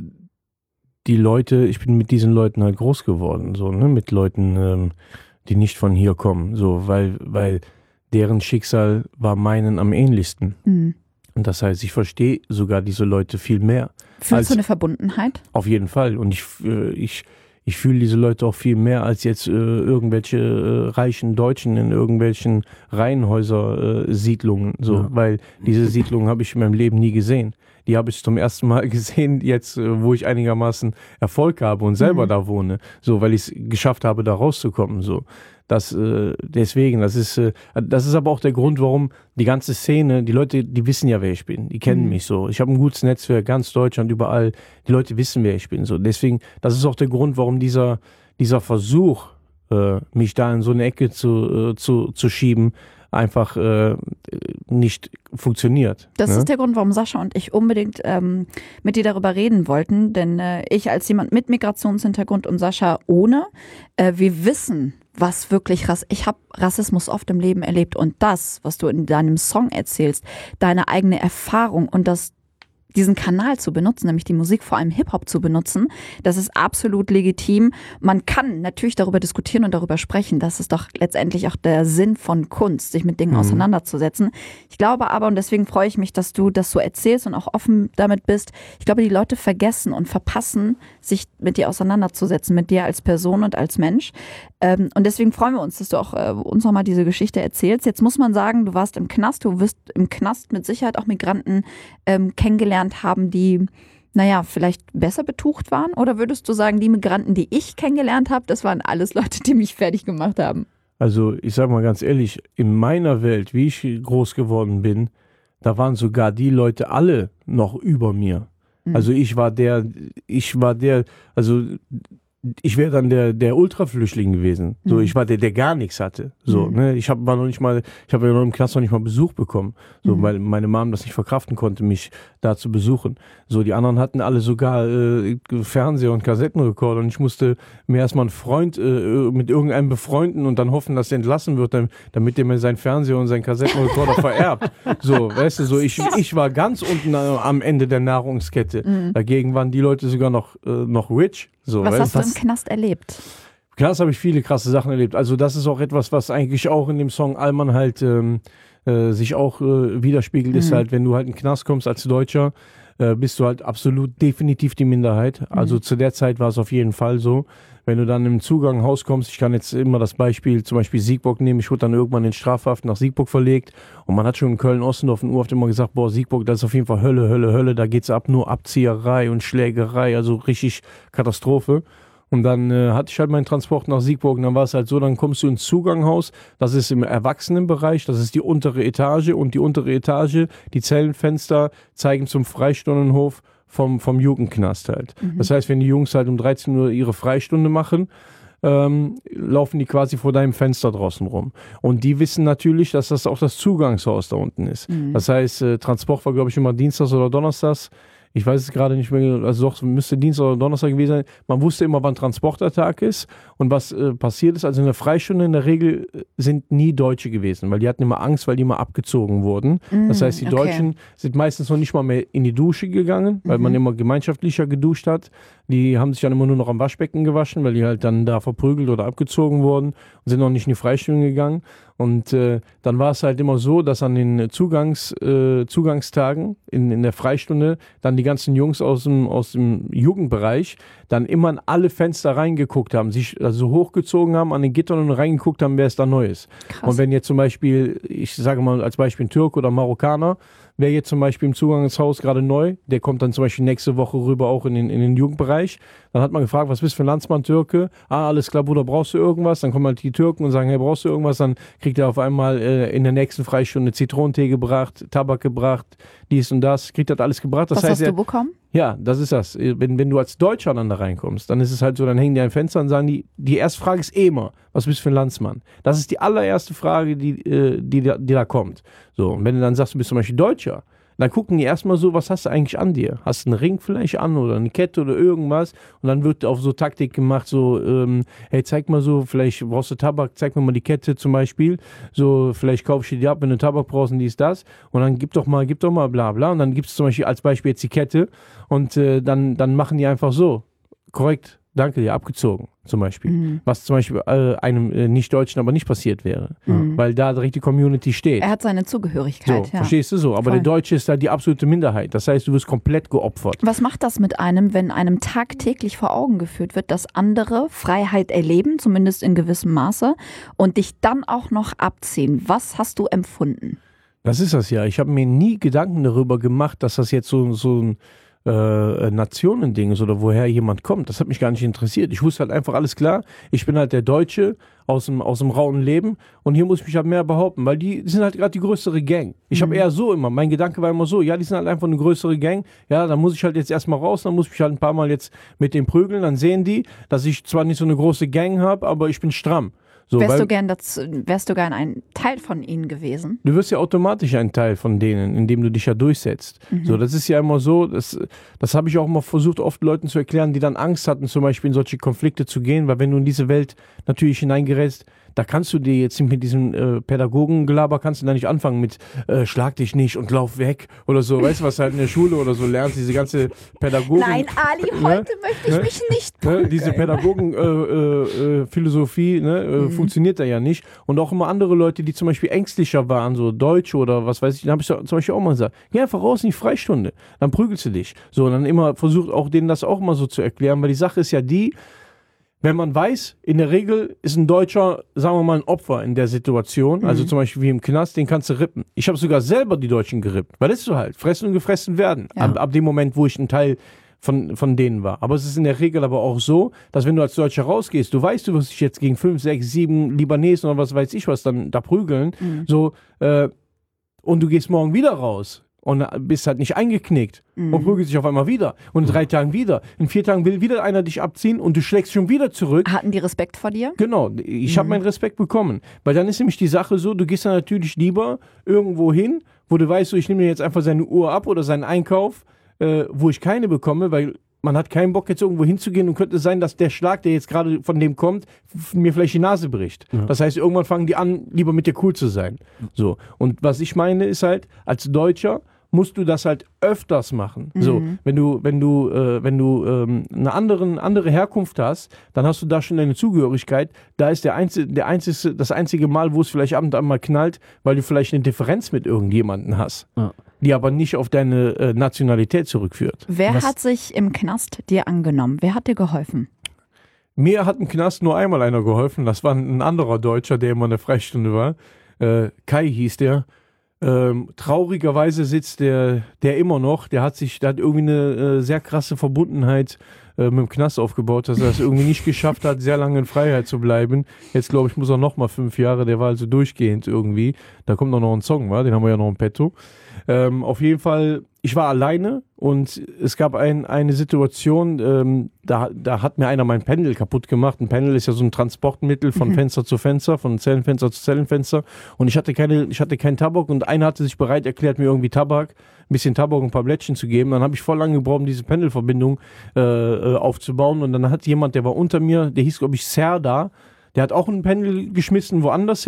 die Leute, ich bin mit diesen Leuten halt groß geworden, so, ne? Mit Leuten, ähm, die nicht von hier kommen, so, weil, weil deren Schicksal war meinen am ähnlichsten. Mhm. Und das heißt, ich verstehe sogar diese Leute viel mehr. Fühlst Als- du eine Verbundenheit? Auf jeden Fall. Und ich, äh, ich, ich fühle diese Leute auch viel mehr als jetzt äh, irgendwelche äh, reichen Deutschen in irgendwelchen Reihenhäuser-Siedlungen. So, Ja. weil diese Siedlungen habe ich in meinem Leben nie gesehen. Die habe ich zum ersten Mal gesehen, jetzt, äh, wo ich einigermaßen Erfolg habe und selber Mhm. da wohne. So, weil ich es geschafft habe, da rauszukommen. So. Das, äh, deswegen, das ist, äh, das ist aber auch der Grund, warum die ganze Szene, die Leute, die wissen ja, wer ich bin. Die kennen Mhm. mich so. Ich habe ein gutes Netzwerk, ganz Deutschland, überall. Die Leute wissen, wer ich bin. So. Deswegen, das ist auch der Grund, warum dieser, dieser Versuch, äh, mich da in so eine Ecke zu, äh, zu, zu schieben, einfach äh, nicht funktioniert. Das ne? ist der Grund, warum Sascha und ich unbedingt ähm, mit dir darüber reden wollten. Denn äh, ich als jemand mit Migrationshintergrund und Sascha ohne, äh, wir wissen, was wirklich Rass. Ich habe Rassismus oft im Leben erlebt. Und das, was du in deinem Song erzählst, deine eigene Erfahrung und das diesen Kanal zu benutzen, nämlich die Musik, vor allem Hip-Hop zu benutzen, das ist absolut legitim. Man kann natürlich darüber diskutieren und darüber sprechen. Das ist doch letztendlich auch der Sinn von Kunst, sich mit Dingen Mhm. auseinanderzusetzen. Ich glaube aber, und deswegen freue ich mich, dass du das so erzählst und auch offen damit bist, ich glaube, die Leute vergessen und verpassen, sich mit dir auseinanderzusetzen, mit dir als Person und als Mensch. Ähm, und deswegen freuen wir uns, dass du auch äh, uns nochmal diese Geschichte erzählst. Jetzt muss man sagen, du warst im Knast, du wirst im Knast mit Sicherheit auch Migranten ähm, kennengelernt haben, die, naja, vielleicht besser betucht waren? Oder würdest du sagen, die Migranten, die ich kennengelernt habe, das waren alles Leute, die mich fertig gemacht haben? Also ich sage mal ganz ehrlich, in meiner Welt, wie ich groß geworden bin, da waren sogar die Leute alle noch über mir. Mhm. Also ich war der, ich war der, also ich wäre dann der, der Ultraflüchtling gewesen. So, Mhm. ich war der, der gar nichts hatte. So, Mhm. ne, ich habe war noch nicht mal, ich habe ja noch im Knast noch nicht mal Besuch bekommen, so, Mhm. weil meine Mom das nicht verkraften konnte, mich da zu besuchen. So, die anderen hatten alle sogar äh, Fernseher und Kassettenrekorder und ich musste mir erstmal einen Freund äh, mit irgendeinem befreunden und dann hoffen, dass er entlassen wird, dam- damit der mir seinen Fernseher und seinen Kassettenrekorder vererbt. So, weißt du, so ich, ich war ganz unten äh, am Ende der Nahrungskette. Mhm. Dagegen waren die Leute sogar noch, äh, noch rich. So, Was weißt hast du im Knast erlebt? Krass, habe ich viele krasse Sachen erlebt. Also das ist auch etwas, was eigentlich auch in dem Song Allmann halt ähm, äh, sich auch äh, widerspiegelt, ist Mhm. halt, wenn du halt in den Knast kommst als Deutscher, äh, bist du halt absolut definitiv die Minderheit. Also Mhm. zu der Zeit war es auf jeden Fall so. Wenn du dann im Zuganghaus kommst, ich kann jetzt immer das Beispiel, zum Beispiel Siegburg nehmen, ich wurde dann irgendwann in Strafhaft nach Siegburg verlegt und man hat schon in Köln-Ossendorf und Urhaft immer gesagt, boah, Siegburg, das ist auf jeden Fall Hölle, Hölle, Hölle, da geht's ab, nur Abzieherei und Schlägerei, also richtig Katastrophe. Und dann äh, hatte ich halt meinen Transport nach Siegburg und dann war es halt so, dann kommst du ins Zuganghaus, das ist im Erwachsenenbereich, das ist die untere Etage und die untere Etage, die Zellenfenster zeigen zum Freistundenhof vom, vom Jugendknast halt. Mhm. Das heißt, wenn die Jungs halt um dreizehn Uhr ihre Freistunde machen, ähm, laufen die quasi vor deinem Fenster draußen rum. Und die wissen natürlich, dass das auch das Zugangshaus da unten ist. Mhm. Das heißt, äh, Transport war, glaube ich, immer dienstags oder donnerstags. Ich weiß es gerade nicht mehr, also doch, müsste Dienstag oder Donnerstag gewesen sein. Man wusste immer, wann Transportertag ist und was äh, passiert ist. Also in der Freistunde in der Regel äh, sind nie Deutsche gewesen, weil die hatten immer Angst, weil die immer abgezogen wurden. Das Mhm, heißt, die okay. Deutschen sind meistens noch nicht mal mehr in die Dusche gegangen, weil Mhm. man immer gemeinschaftlicher geduscht hat. Die haben sich dann immer nur noch am Waschbecken gewaschen, weil die halt dann da verprügelt oder abgezogen wurden und sind noch nicht in die Freistunde gegangen. Und äh, dann war es halt immer so, dass an den Zugangs, äh, Zugangstagen in, in der Freistunde dann die ganzen Jungs aus dem, aus dem Jugendbereich dann immer an alle Fenster reingeguckt haben, sich also hochgezogen haben, an den Gittern und reingeguckt haben, wer es da neu ist. Krass. Und wenn jetzt zum Beispiel, ich sage mal als Beispiel ein Türk oder Marokkaner, wer jetzt zum Beispiel im Zugangshaus gerade neu, der kommt dann zum Beispiel nächste Woche rüber auch in den, in den Jugendbereich. Dann hat man gefragt, was bist du für ein Landsmann, Türke? Ah, alles klar, Bruder, brauchst du irgendwas? Dann kommen halt die Türken und sagen, hey, brauchst du irgendwas? Dann kriegt er auf einmal äh, in der nächsten Freistunde Zitronentee gebracht, Tabak gebracht, dies und das, kriegt das alles gebracht. Das Was heißt, hast du er, bekommen? ja, das ist das. Wenn, wenn du als Deutscher dann da reinkommst, dann ist es halt so, dann hängen die ein Fenster und sagen die, die erste Frage ist eh immer, was bist du für ein Landsmann? Das ist die allererste Frage, die, äh, die, die, die da kommt. So, und wenn du dann sagst, du bist zum Beispiel Deutscher, dann gucken die erstmal so, was hast du eigentlich an dir? Hast du einen Ring vielleicht an oder eine Kette oder irgendwas? Und dann wird auf so Taktik gemacht, so, ähm, hey, zeig mal so, vielleicht brauchst du Tabak, zeig mir mal die Kette zum Beispiel. So, vielleicht kaufe ich dir die ab, wenn du Tabak brauchst und dies, das. Und dann gib doch mal, gib doch mal bla bla. Und dann gibt es zum Beispiel als Beispiel jetzt die Kette. Und äh, dann, dann machen die einfach so, korrekt, danke dir, abgezogen zum Beispiel. Mhm. Was zum Beispiel äh, einem äh, Nicht-Deutschen aber nicht passiert wäre. Mhm. Weil da direkt die Community steht. Er hat seine Zugehörigkeit, so, ja. Verstehst du so? Aber Voll. der Deutsche ist da die absolute Minderheit. Das heißt, du wirst komplett geopfert. Was macht das mit einem, wenn einem tagtäglich vor Augen geführt wird, dass andere Freiheit erleben, zumindest in gewissem Maße, und dich dann auch noch abziehen? Was hast du empfunden? Das ist das ja. Ich habe mir nie Gedanken darüber gemacht, dass das jetzt so, so ein Äh, Nationending ist oder woher jemand kommt. Das hat mich gar nicht interessiert. Ich wusste halt einfach, alles klar, ich bin halt der Deutsche aus dem, aus dem rauen Leben und hier muss ich mich halt mehr behaupten, weil die, die sind halt gerade die größere Gang. Ich mhm. habe eher so immer, mein Gedanke war immer so, ja, die sind halt einfach eine größere Gang, ja, dann muss ich halt jetzt erstmal raus, dann muss ich mich halt ein paar Mal jetzt mit dem prügeln, dann sehen die, dass ich zwar nicht so eine große Gang habe, aber ich bin stramm. So, wärst, weil, du gern dazu, wärst du gern ein Teil von ihnen gewesen? Du wirst ja automatisch ein Teil von denen, indem du dich ja durchsetzt. Mhm. So, das ist ja immer so, das, das habe ich auch immer versucht, oft Leuten zu erklären, die dann Angst hatten, zum Beispiel in solche Konflikte zu gehen, weil wenn du in diese Welt natürlich hineingerätst, da kannst du dir jetzt mit diesem äh, Pädagogengelaber, kannst du da nicht anfangen mit äh, schlag dich nicht und lauf weg oder so, weißt du, was du halt in der Schule oder so lernst, diese ganze Pädagogen... Nein, Ali, heute ne? möchte ich ne? mich nicht prügeln. Ne? Diese Pädagogen-Philosophie äh, äh, ne? äh, mhm. funktioniert da ja nicht. Und auch immer andere Leute, die zum Beispiel ängstlicher waren, so Deutsche oder was weiß ich, dann habe ich zum Beispiel auch mal gesagt, geh einfach raus in die Freistunde, dann prügelst du dich. So, und dann immer versucht auch denen das auch mal so zu erklären, weil die Sache ist ja die, wenn man weiß, in der Regel ist ein Deutscher, sagen wir mal, ein Opfer in der Situation, also mhm. zum Beispiel wie im Knast, den kannst du rippen. Ich habe sogar selber die Deutschen gerippt, weil das ist so halt, fressen und gefressen werden, ja. ab, ab dem Moment, wo ich ein Teil von, von denen war. Aber es ist in der Regel aber auch so, dass wenn du als Deutscher rausgehst, du weißt, du wirst dich jetzt gegen fünf, sechs, sieben Libanesen oder was weiß ich was dann da prügeln, mhm. so, äh, und du gehst morgen wieder raus. Und bist halt nicht eingeknickt mhm. und prügelt sich auf einmal wieder. Und in drei Tagen wieder. In vier Tagen will wieder einer dich abziehen und du schlägst schon wieder zurück. Hatten die Respekt vor dir? Genau, ich mhm. habe meinen Respekt bekommen. Weil dann ist nämlich die Sache so, du gehst dann natürlich lieber irgendwo hin, wo du weißt, so, ich nehme mir jetzt einfach seine Uhr ab oder seinen Einkauf, äh, wo ich keine bekomme, weil man hat keinen Bock, jetzt irgendwo hinzugehen und könnte sein, dass der Schlag, der jetzt gerade von dem kommt, mir vielleicht die Nase bricht. Ja. Das heißt, irgendwann fangen die an, lieber mit dir cool zu sein. So. Und was ich meine, ist halt, als Deutscher musst du das halt öfters machen. Mhm. So, wenn du, wenn du, äh, wenn du ähm, eine anderen, andere Herkunft hast, dann hast du da schon deine Zugehörigkeit. Da ist der einzige, der einzige, das einzige Mal, wo es vielleicht ab und an mal knallt, weil du vielleicht eine Differenz mit irgendjemandem hast, ja. die aber nicht auf deine äh, Nationalität zurückführt. Wer Was? hat sich im Knast dir angenommen? Wer hat dir geholfen? Mir hat im Knast nur einmal einer geholfen. Das war ein anderer Deutscher, der immer in der Freistunde war. Äh, Kai hieß der. Ähm, traurigerweise sitzt der, der immer noch, der hat sich, der hat irgendwie eine äh, sehr krasse Verbundenheit äh, mit dem Knast aufgebaut, dass er es irgendwie nicht geschafft hat, sehr lange in Freiheit zu bleiben. Jetzt glaube ich, muss er noch mal fünf Jahre, der war also durchgehend irgendwie. Da kommt auch noch ein Song, wa? Den haben wir ja noch im Petto. Ähm, auf jeden Fall, ich war alleine und es gab ein, eine Situation, ähm, da, da hat mir einer mein Pendel kaputt gemacht. Ein Pendel ist ja so ein Transportmittel von mhm. Fenster zu Fenster, von Zellenfenster zu Zellenfenster. Und ich hatte keine, ich hatte keinen Tabak und einer hatte sich bereit erklärt, mir irgendwie Tabak, ein bisschen Tabak und ein paar Blättchen zu geben. Dann habe ich voll lange gebraucht, um diese Pendelverbindung äh, aufzubauen. Und dann hat jemand, der war unter mir, der hieß, glaube ich, Serdar, der hat auch ein Pendel geschmissen woanders hin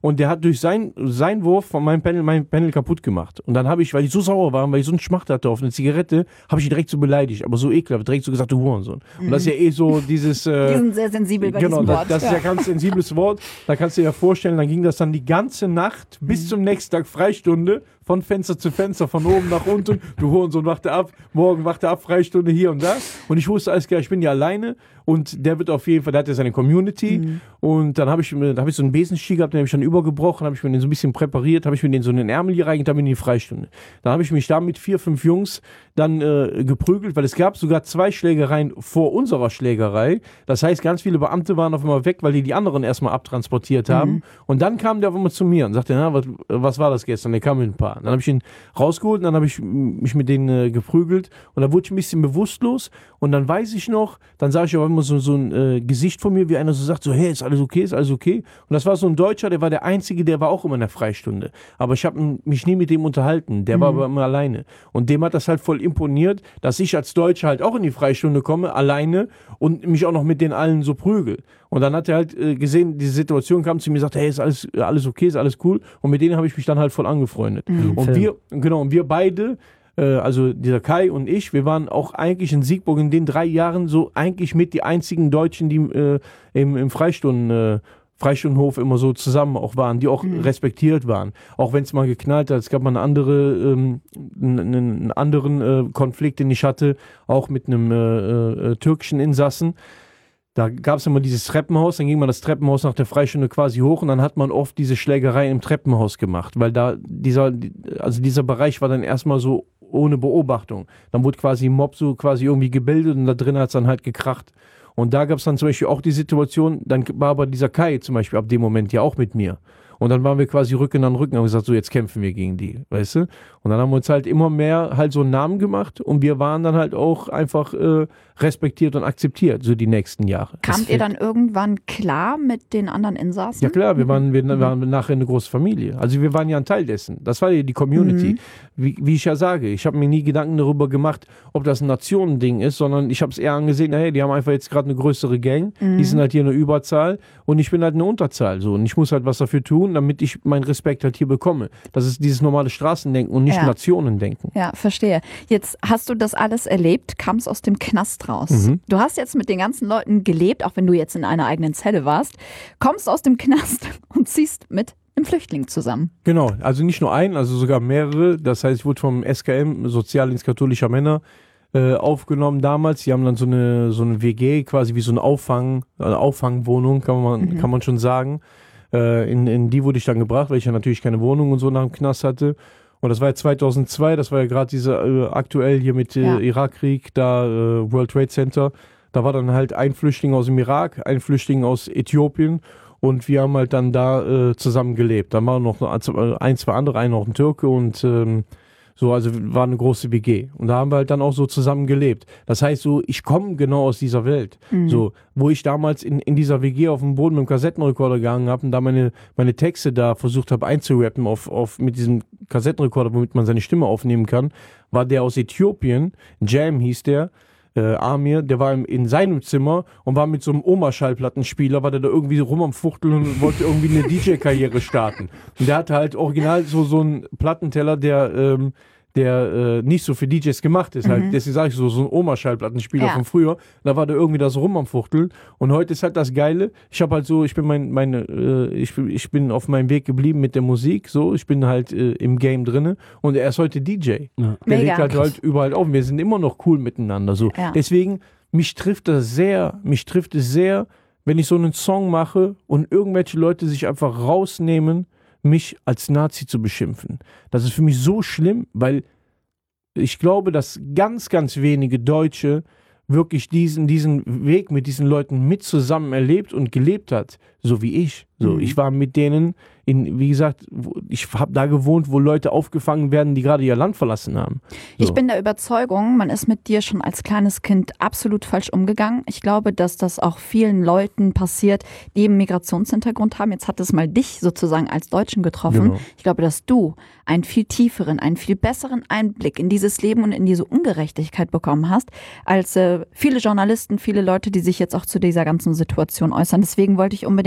und der hat durch sein, sein Wurf von meinem Panel mein Panel kaputt gemacht. Und dann habe ich, weil ich so sauer war, weil ich so einen Schmacht hatte auf eine Zigarette, habe ich ihn direkt so beleidigt, aber so ekelhaft, direkt so gesagt, du Hurensohn. Und das ist ja eh so dieses... Äh, Die sind sehr sensibel bei genau, diesem Wort. Das, das ist ja ein ganz sensibles Wort. Da kannst du dir ja vorstellen, dann ging das dann die ganze Nacht bis zum nächsten Tag Freistunde, von Fenster zu Fenster, von oben nach unten. Du Hurensohn, wachte ab, morgen wachte ab, Freistunde hier und da. Und ich wusste alles klar, ich bin ja alleine und der wird auf jeden Fall, der hat ja seine Community. Mhm. Und dann habe ich, hab ich so einen Besenstiel gehabt, den habe ich dann übergebrochen, habe ich mir den so ein bisschen präpariert, habe ich mir den so in den Ärmel hier reingetan, bin in die Freistunde. Dann habe ich mich da mit vier, fünf Jungs dann äh, geprügelt, weil es gab sogar zwei Schlägereien vor unserer Schlägerei. Das heißt, ganz viele Beamte waren auf einmal weg, weil die die anderen erstmal abtransportiert haben. Mhm. Und dann kam der auf einmal zu mir und sagte, na, was, was war das gestern? Der kam mit ein paar. Dann habe ich ihn rausgeholt und dann habe ich mich mit denen äh, geprügelt und dann wurde ich ein bisschen bewusstlos und dann weiß ich noch, dann sah ich auch immer so, so ein äh, Gesicht von mir, wie einer so sagt, so, hey, ist alles okay, ist alles okay? Und das war so ein Deutscher, der war der Einzige, der war auch immer in der Freistunde. Aber ich habe mich nie mit dem unterhalten, der mhm. war aber immer alleine. Und dem hat das halt voll imponiert, dass ich als Deutscher halt auch in die Freistunde komme, alleine und mich auch noch mit den allen so prügel. Und dann hat er halt äh, gesehen, diese Situation kam zu mir und sagte, hey, ist alles, alles okay, ist alles cool. Und mit denen habe ich mich dann halt voll angefreundet. Mhm. Und wir, genau, und wir beide, äh, also dieser Kai und ich, wir waren auch eigentlich in Siegburg in den drei Jahren so eigentlich mit die einzigen Deutschen, die äh, im, im Freistunden, äh, Freistundenhof immer so zusammen auch waren, die auch mhm. respektiert waren. Auch wenn es mal geknallt hat. Es gab mal eine andere, ähm, einen, einen anderen äh, Konflikt, den ich hatte, auch mit einem äh, äh, türkischen Insassen. Da gab es immer dieses Treppenhaus, dann ging man das Treppenhaus nach der Freistunde quasi hoch und dann hat man oft diese Schlägerei im Treppenhaus gemacht, weil da dieser, also dieser Bereich war dann erstmal so ohne Beobachtung. Dann wurde quasi ein Mob so quasi irgendwie gebildet und da drin hat es dann halt gekracht. Und da gab es dann zum Beispiel auch die Situation, dann war aber dieser Kai zum Beispiel ab dem Moment ja auch mit mir. Und dann waren wir quasi Rücken an Rücken, haben gesagt, so jetzt kämpfen wir gegen die, weißt du? Und dann haben wir uns halt immer mehr halt so einen Namen gemacht und wir waren dann halt auch einfach äh, respektiert und akzeptiert, so die nächsten Jahre. Kamt ihr dann irgendwann klar mit den anderen Insassen? Ja klar, wir waren, wir mhm. waren nachher eine große Familie. Also wir waren ja ein Teil dessen. Das war ja die Community. Mhm. Wie, wie ich ja sage, ich habe mir nie Gedanken darüber gemacht, ob das ein Nationending ist, sondern ich habe es eher angesehen, hey, die haben einfach jetzt gerade eine größere Gang, mhm. die sind halt hier eine Überzahl und ich bin halt eine Unterzahl. So. Und ich muss halt was dafür tun, damit ich meinen Respekt halt hier bekomme. Das ist dieses normale Straßendenken und nicht ja. Nationendenken. Ja, verstehe. Jetzt hast du das alles erlebt, kamst aus dem Knast raus. Mhm. Du hast jetzt mit den ganzen Leuten gelebt, auch wenn du jetzt in einer eigenen Zelle warst, kommst aus dem Knast und ziehst mit einem Flüchtling zusammen. Genau, also nicht nur einen, also sogar mehrere. Das heißt, ich wurde vom S K M, Sozialdienst katholischer Männer, äh, aufgenommen damals. Die haben dann so eine, so eine W G, quasi wie so eine Auffang, eine Auffangwohnung, kann man, mhm. kann man schon sagen. Äh, in, in die wurde ich dann gebracht, weil ich ja natürlich keine Wohnung und so nach dem Knast hatte. Und das war ja zweitausendzwei, das war ja gerade dieser äh, aktuell hier mit äh, ja. Irakkrieg, da äh, World Trade Center. Da war dann halt ein Flüchtling aus dem Irak, ein Flüchtling aus Äthiopien und wir haben halt dann da äh, zusammen gelebt. Da waren noch ein, zwei andere, einer noch ein Türke und ähm, so, also war eine große W G. Und da haben wir halt dann auch so zusammen gelebt. Das heißt so, ich komme genau aus dieser Welt. Mhm. So, wo ich damals in, in dieser W G auf dem Boden mit dem Kassettenrekorder gegangen habe und da meine, meine Texte da versucht habe einzurappen auf, auf, mit diesem Kassettenrekorder, womit man seine Stimme aufnehmen kann, war der aus Äthiopien, Jam hieß der, äh, Amir, der war im, in seinem Zimmer und war mit so einem Oma-Schallplattenspieler, war der da irgendwie rum am Fuchteln und wollte irgendwie eine D J-Karriere starten. Und der hatte halt original so, so einen Plattenteller, der, ähm, der äh, nicht so für D Js gemacht ist. Mhm. Halt. Deswegen sage ich so, so ein Oma-Schallplattenspieler ja. von früher. Da war der irgendwie da so rum am Fuchteln. Und heute ist halt das Geile. Ich habe halt so, ich bin mein, meine, äh, ich, ich bin auf meinem Weg geblieben mit der Musik. So, ich bin halt äh, im Game drinne. Und er ist heute D J. Ja. Der Mega. legt halt, halt überall auf. Wir sind immer noch cool miteinander. So. Ja. Deswegen, mich trifft das sehr, mich trifft es sehr, wenn ich so einen Song mache und irgendwelche Leute sich einfach rausnehmen, mich als Nazi zu beschimpfen. Das ist für mich so schlimm, weil ich glaube, dass ganz, ganz wenige Deutsche wirklich diesen, diesen Weg mit diesen Leuten mit zusammen erlebt und gelebt hat, so wie ich. So, mhm. Ich war mit denen in, wie gesagt, ich habe da gewohnt, wo Leute aufgefangen werden, die gerade ihr Land verlassen haben. So. Ich bin der Überzeugung, man ist mit dir schon als kleines Kind absolut falsch umgegangen. Ich glaube, dass das auch vielen Leuten passiert, die eben Migrationshintergrund haben. Jetzt hat es mal dich sozusagen als Deutschen getroffen. Genau. Ich glaube, dass du einen viel tieferen, einen viel besseren Einblick in dieses Leben und in diese Ungerechtigkeit bekommen hast, als äh, viele Journalisten, viele Leute, die sich jetzt auch zu dieser ganzen Situation äußern. Deswegen wollte ich unbedingt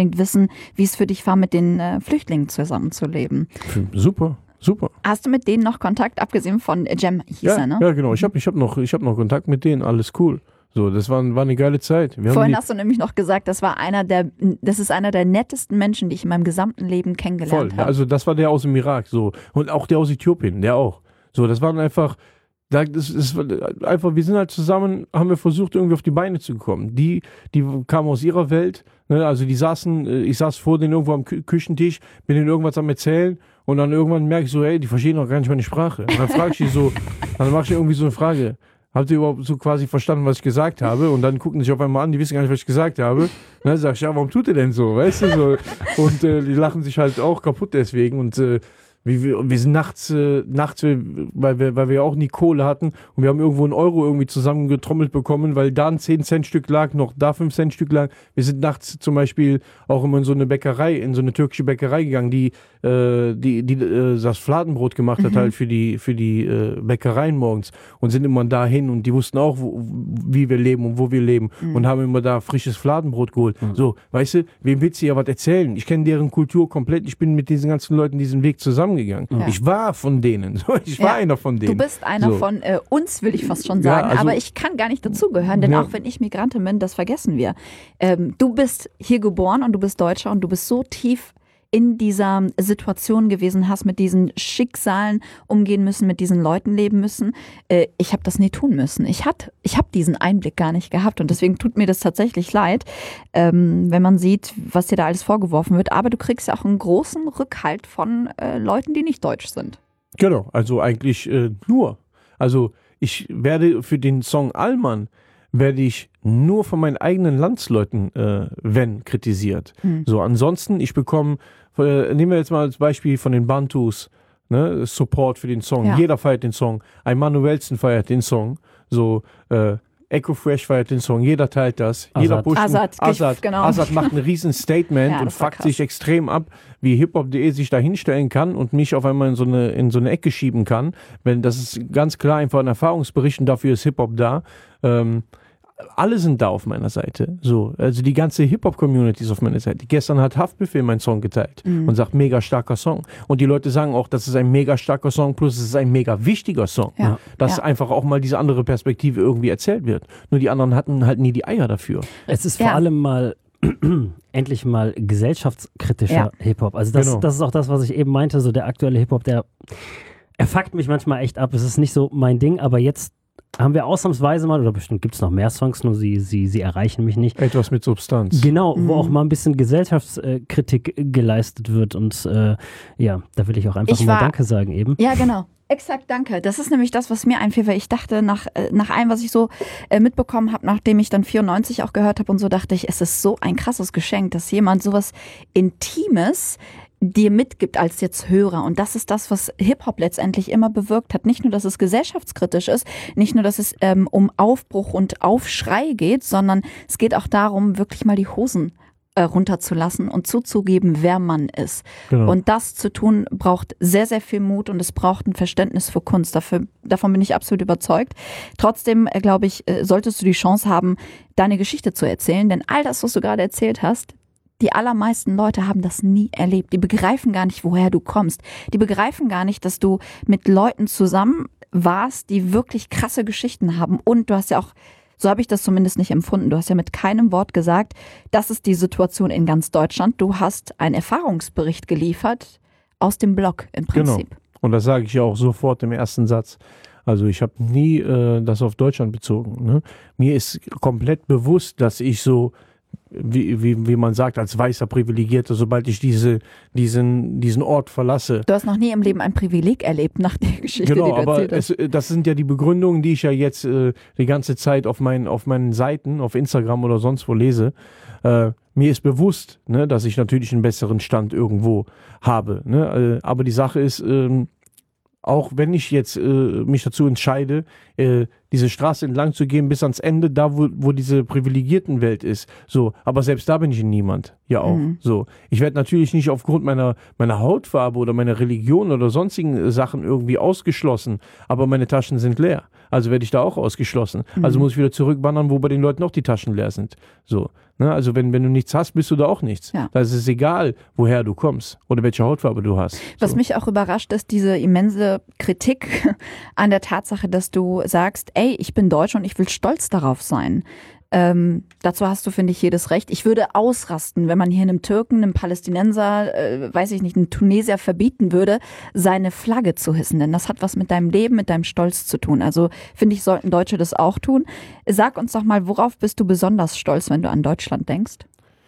unbedingt wissen, wie es für dich war, mit den äh, Flüchtlingen zusammenzuleben. Super. Super. Hast du mit denen noch Kontakt, abgesehen von Jem hieß ja, er, ne? Ja, genau. Ich habe ich hab noch, ich hab noch Kontakt mit denen. Alles cool. So, das war, war eine geile Zeit. Wir Vorhin die, hast du nämlich noch gesagt, das war einer der, das ist einer der nettesten Menschen, die ich in meinem gesamten Leben kennengelernt voll. habe. Also das war der aus dem Irak. So. Und auch der aus Äthiopien, der auch. So, das waren einfach... Das ist einfach, wir sind halt zusammen, haben wir versucht, irgendwie auf die Beine zu kommen. Die, die kamen aus ihrer Welt, ne? Also die saßen, ich saß vor denen irgendwo am Kü- Küchentisch, bin denen irgendwas am Erzählen und dann irgendwann merke ich so, ey, die verstehen doch gar nicht meine Sprache. Und dann frage ich die so, dann mache ich irgendwie so eine Frage, habt ihr überhaupt so quasi verstanden, was ich gesagt habe? Und dann gucken die sich auf einmal an, die wissen gar nicht, was ich gesagt habe. Und dann sag ich, ja, warum tut ihr denn so, weißt du, so. Und äh, die lachen sich halt auch kaputt deswegen und äh, Wir, wir, wir sind nachts, äh, nachts weil, wir, weil wir auch nie Kohle hatten und wir haben irgendwo einen Euro irgendwie zusammengetrommelt bekommen, weil da ein zehn Cent Stück lag, noch da fünf Cent Stück lag. Wir sind nachts zum Beispiel auch immer in so eine Bäckerei, in so eine türkische Bäckerei gegangen, die, äh, die, die äh, das Fladenbrot gemacht hat, mhm. halt für die, für die äh, Bäckereien morgens und sind immer dahin und die wussten auch, wo, wie wir leben und wo wir leben mhm. und haben immer da frisches Fladenbrot geholt. Mhm. So, weißt du, wem willst du ja was erzählen? Ich kenne deren Kultur komplett, ich bin mit diesen ganzen Leuten diesen Weg zusammen gegangen. Ja. Ich war von denen. Ich war ja. einer von denen. Du bist einer so. von äh, uns, will ich fast schon sagen. Ja, also, aber ich kann gar nicht dazugehören, denn ja. auch wenn ich Migrantin bin, das vergessen wir. Ähm, du bist hier geboren und du bist Deutscher und du bist so tief in dieser Situation gewesen, hast mit diesen Schicksalen umgehen müssen, mit diesen Leuten leben müssen. Äh, ich habe das nie tun müssen. Ich, hat, ich habe diesen Einblick gar nicht gehabt und deswegen tut mir das tatsächlich leid, ähm, wenn man sieht, was dir da alles vorgeworfen wird. Aber du kriegst ja auch einen großen Rückhalt von äh, Leuten, die nicht deutsch sind. Genau, also eigentlich äh, nur. Also ich werde für den Song Allmann werde ich nur von meinen eigenen Landsleuten, äh, wenn, kritisiert. Mhm. So, ansonsten, ich bekomme, äh, nehmen wir jetzt mal als Beispiel von den Bantus, ne, Support für den Song. Ja. Jeder feiert den Song. Ein Manuelsen feiert den Song. So, äh, Echo Fresh feiert den Song. Jeder teilt das. Azad. Jeder pusht. Azad, Azad, genau. Azad macht ein riesen Statement ja, und fuckt sich extrem ab, wie hiphop punkt de sich da hinstellen kann und mich auf einmal in so eine, in so eine Ecke schieben kann. Wenn, das ist ganz klar einfach ein Erfahrungsbericht und dafür ist Hip-Hop da. Ähm, Alle sind da auf meiner Seite. So, also die ganze Hip-Hop-Community ist auf meiner Seite. Gestern hat Haftbefehl meinen Song geteilt mhm. und sagt, mega starker Song. Und die Leute sagen auch, das ist ein mega starker Song, plus es ist ein mega wichtiger Song. Ja. Dass ja. einfach auch mal diese andere Perspektive irgendwie erzählt wird. Nur die anderen hatten halt nie die Eier dafür. Es ist vor ja. allem mal endlich mal gesellschaftskritischer ja. Hip-Hop. Also das, genau. das ist auch das, was ich eben meinte, so der aktuelle Hip-Hop, der er fuckt mich manchmal echt ab. Es ist nicht so mein Ding, aber jetzt haben wir ausnahmsweise mal, oder bestimmt gibt es noch mehr Songs, nur sie, sie, sie erreichen mich nicht. Etwas mit Substanz. Genau, mhm. wo auch mal ein bisschen Gesellschaftskritik geleistet wird und äh, ja, da will ich auch einfach ich mal war, Danke sagen eben. Ja, genau. Exakt, danke. Das ist nämlich das, was mir einfiel, weil ich dachte, nach, nach allem, was ich so äh, mitbekommen habe, nachdem ich dann vierundneunzig auch gehört habe und so, dachte ich, es ist so ein krasses Geschenk, dass jemand sowas Intimes dir mitgibt als jetzt Hörer. Und das ist das, was Hip-Hop letztendlich immer bewirkt hat. Nicht nur, dass es gesellschaftskritisch ist, nicht nur, dass es ähm, um Aufbruch und Aufschrei geht, sondern es geht auch darum, wirklich mal die Hosen äh, runterzulassen und zuzugeben, wer man ist. Genau. Und das zu tun, braucht sehr, sehr viel Mut und es braucht ein Verständnis für Kunst. Dafür, davon bin ich absolut überzeugt. Trotzdem, äh, glaube ich, äh, solltest du die Chance haben, deine Geschichte zu erzählen, denn all das, was du gerade erzählt hast, die allermeisten Leute haben das nie erlebt. Die begreifen gar nicht, woher du kommst. Die begreifen gar nicht, dass du mit Leuten zusammen warst, die wirklich krasse Geschichten haben. Und du hast ja auch, so habe ich das zumindest nicht empfunden, du hast ja mit keinem Wort gesagt, das ist die Situation in ganz Deutschland. Du hast einen Erfahrungsbericht geliefert aus dem Blog im Prinzip. Genau. Und das sage ich ja auch sofort im ersten Satz. Also ich habe nie äh, das auf Deutschland bezogen. Ne? Mir ist komplett bewusst, dass ich so Wie, wie, wie man sagt, als weißer Privilegierter, sobald ich diese, diesen, diesen Ort verlasse. Du hast noch nie im Leben ein Privileg erlebt nach der Geschichte, genau, die du aber erzählt hast. Es, das sind ja die Begründungen, die ich ja jetzt äh, die ganze Zeit auf, mein, auf meinen Seiten, auf Instagram oder sonst wo lese. Äh, mir ist bewusst, ne, dass ich natürlich einen besseren Stand irgendwo habe. Ne? Äh, aber die Sache ist, äh, auch wenn ich jetzt äh, mich dazu entscheide, äh, diese Straße entlang zu gehen bis ans Ende, da wo, wo diese privilegierten Welt ist, so, aber selbst da bin ich niemand, ja auch, mhm. so. Ich werde natürlich nicht aufgrund meiner, meiner Hautfarbe oder meiner Religion oder sonstigen Sachen irgendwie ausgeschlossen, aber meine Taschen sind leer, also werde ich da auch ausgeschlossen. Mhm. Also muss ich wieder zurückwandern, wo bei den Leuten auch die Taschen leer sind, so. Ne? Also wenn, wenn du nichts hast, bist du da auch nichts. Ja. Da ist es egal, woher du kommst oder welche Hautfarbe du hast. Was so. mich auch überrascht, ist diese immense Kritik an der Tatsache, dass du sagst, ey, ich bin Deutsch und ich will stolz darauf sein. Ähm, dazu hast du, finde ich, jedes Recht. Ich würde ausrasten, wenn man hier einem Türken, einem Palästinenser, äh, weiß ich nicht, einem Tunesier verbieten würde, seine Flagge zu hissen. Denn das hat was mit deinem Leben, mit deinem Stolz zu tun. Also finde ich, sollten Deutsche das auch tun. Sag uns doch mal, worauf bist du besonders stolz, wenn du an Deutschland denkst?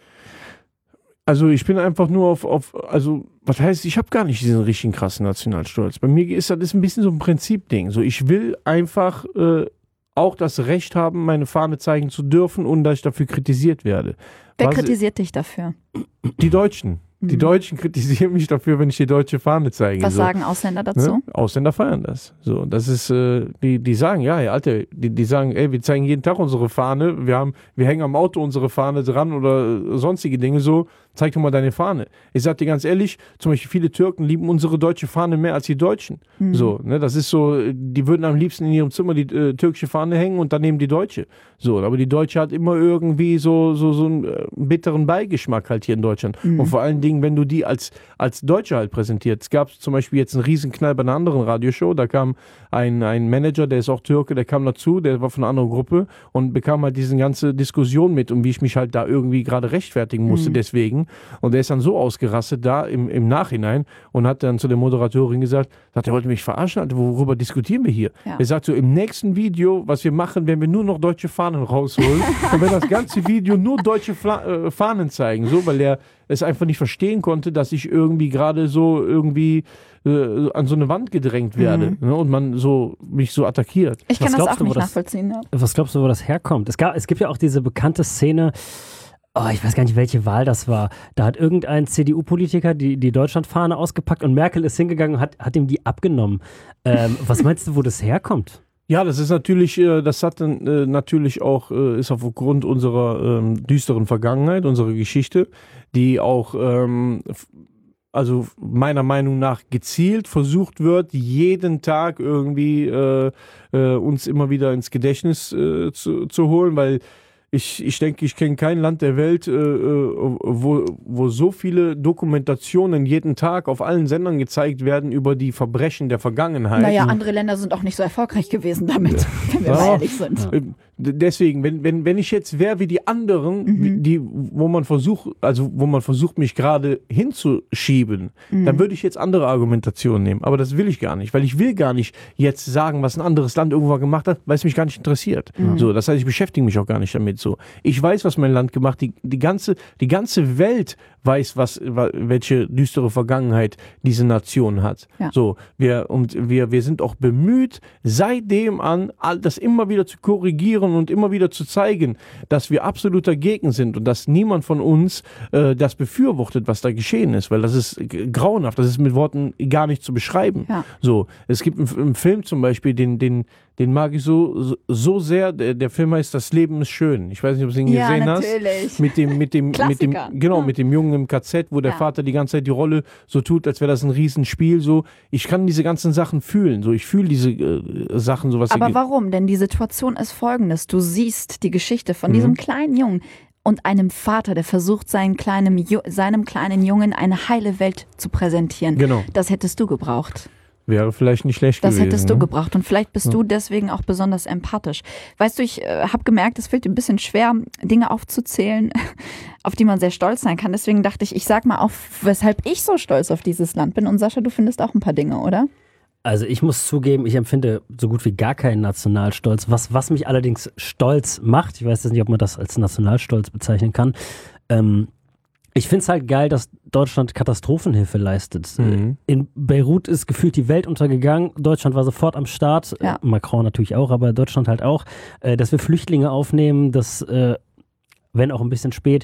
Also ich bin einfach nur auf, auf also was heißt, ich habe gar nicht diesen richtigen krassen Nationalstolz. Bei mir ist das ein bisschen so ein Prinzipding. So, ich will einfach äh, auch das Recht haben, meine Fahne zeigen zu dürfen, ohne dass ich dafür kritisiert werde. Wer Was, kritisiert dich dafür? Die Deutschen. Die Mhm. Deutschen kritisieren mich dafür, wenn ich die deutsche Fahne zeige. Was so. sagen Ausländer dazu? Ne? Ausländer feiern das. So, das ist, äh, die, die sagen, ja, ja, Alter, die, die sagen, ey, wir zeigen jeden Tag unsere Fahne, wir haben, wir hängen am Auto unsere Fahne dran oder äh, sonstige Dinge so, zeig doch mal deine Fahne. Ich sag dir ganz ehrlich, zum Beispiel viele Türken lieben unsere deutsche Fahne mehr als die Deutschen. Mhm. So, ne, das ist so, die würden am liebsten in ihrem Zimmer die äh, türkische Fahne hängen und daneben die deutsche. So, aber die deutsche hat immer irgendwie so, so, so einen äh, bitteren Beigeschmack halt hier in Deutschland. Mhm. Und vor allen Dingen, wenn du die als, als Deutsche halt präsentiert. Es gab zum Beispiel jetzt einen Riesenknall bei einer anderen Radioshow, da kam ein, ein Manager, der ist auch Türke, der kam dazu, der war von einer anderen Gruppe und bekam halt diese ganze Diskussion mit und wie ich mich halt da irgendwie gerade rechtfertigen musste Mhm. deswegen. Und der ist dann so ausgerastet da im, im Nachhinein und hat dann zu der Moderatorin gesagt, sagt, er wollte mich verarschen, Alter, worüber diskutieren wir hier? Ja. Er sagt so, im nächsten Video, was wir machen, werden wir nur noch deutsche Fahnen rausholen und wenn das ganze Video nur deutsche Fla äh, Fahnen zeigen, so, weil er es einfach nicht verstehen konnte, dass ich irgendwie gerade so irgendwie äh, an so eine Wand gedrängt werde, Mhm. ne, und man so mich so attackiert. Ich kann Was das glaubst auch du, wo nicht das- nachvollziehen. Ja. Was glaubst du, wo das herkommt? Es, gab, es gibt ja auch diese bekannte Szene, oh, ich weiß gar nicht, welche Wahl das war. Da hat irgendein C D U-Politiker die, die Deutschlandfahne ausgepackt und Merkel ist hingegangen und hat, hat ihm die abgenommen. Ähm, was meinst du, wo das herkommt? Ja, das ist natürlich, äh, das hat dann äh, natürlich auch, äh, ist aufgrund unserer ähm, düsteren Vergangenheit, unserer Geschichte, die auch, ähm, f- also meiner Meinung nach gezielt versucht wird, jeden Tag irgendwie äh, äh, uns immer wieder ins Gedächtnis äh, zu, zu holen, weil ich, ich denke, ich kenne kein Land der Welt, äh, äh, wo, wo so viele Dokumentationen jeden Tag auf allen Sendern gezeigt werden über die Verbrechen der Vergangenheit. Naja, andere Länder sind auch nicht so erfolgreich gewesen damit, wenn wir Ja. mal ehrlich sind. Äh, d- Deswegen, wenn, wenn, wenn ich jetzt wäre wie die anderen, Mhm. wie- die, wo man versucht, also wo man versucht, mich gerade hinzuschieben, Mhm. dann würde ich jetzt andere Argumentationen nehmen. Aber das will ich gar nicht, weil ich will gar nicht jetzt sagen, was ein anderes Land irgendwann gemacht hat, weil es mich gar nicht interessiert. Mhm. So, das heißt, ich beschäftige mich auch gar nicht damit. So, ich weiß, was mein Land gemacht, die, die ganze, die ganze Welt weiß, was, wa- welche düstere Vergangenheit diese Nation hat. Ja. So, wir und wir, wir sind auch bemüht, seitdem an all das immer wieder zu korrigieren und immer wieder zu zeigen, dass wir absolut dagegen sind und dass niemand von uns äh, das befürwortet, was da geschehen ist, weil das ist g- grauenhaft, das ist mit Worten gar nicht zu beschreiben. Ja. So, es gibt einen, einen Film zum Beispiel, den, den, den mag ich so, so, so sehr, der, der Film heißt Das Leben ist schön. Ich weiß nicht, ob du ihn Ja, gesehen hast. natürlich. Mit dem, mit dem, mit dem, Klassiker. genau, Ja. mit dem Jungen im K Z, wo der Ja. Vater die ganze Zeit die Rolle so tut, als wäre das ein Riesenspiel. So, ich kann diese ganzen Sachen fühlen. So, ich fühle diese äh, Sachen, sowas. Aber warum? Denn die Situation ist folgendes. Du siehst die Geschichte von diesem kleinen Jungen und einem Vater, der versucht, seinen kleinen, Ju- seinem kleinen Jungen eine heile Welt zu präsentieren. Genau. Das hättest du gebraucht. Wäre vielleicht nicht schlecht Das gewesen. hättest du ne? gebraucht. Und vielleicht bist du deswegen auch besonders empathisch. Weißt du, ich äh, habe gemerkt, es fällt dir ein bisschen schwer, Dinge aufzuzählen, auf die man sehr stolz sein kann. Deswegen dachte ich, ich sag mal auf, weshalb ich so stolz auf dieses Land bin. Und Sascha, du findest auch ein paar Dinge, oder? Also ich muss zugeben, ich empfinde so gut wie gar keinen Nationalstolz. Was, was mich allerdings stolz macht, ich weiß jetzt nicht, ob man das als Nationalstolz bezeichnen kann, ähm, ich finde es halt geil, dass Deutschland Katastrophenhilfe leistet. Mhm. In Beirut ist gefühlt die Welt untergegangen. Deutschland war sofort am Start. Ja. Äh, Macron natürlich auch, aber Deutschland halt auch. Äh, dass wir Flüchtlinge aufnehmen, dass, äh, wenn auch ein bisschen spät,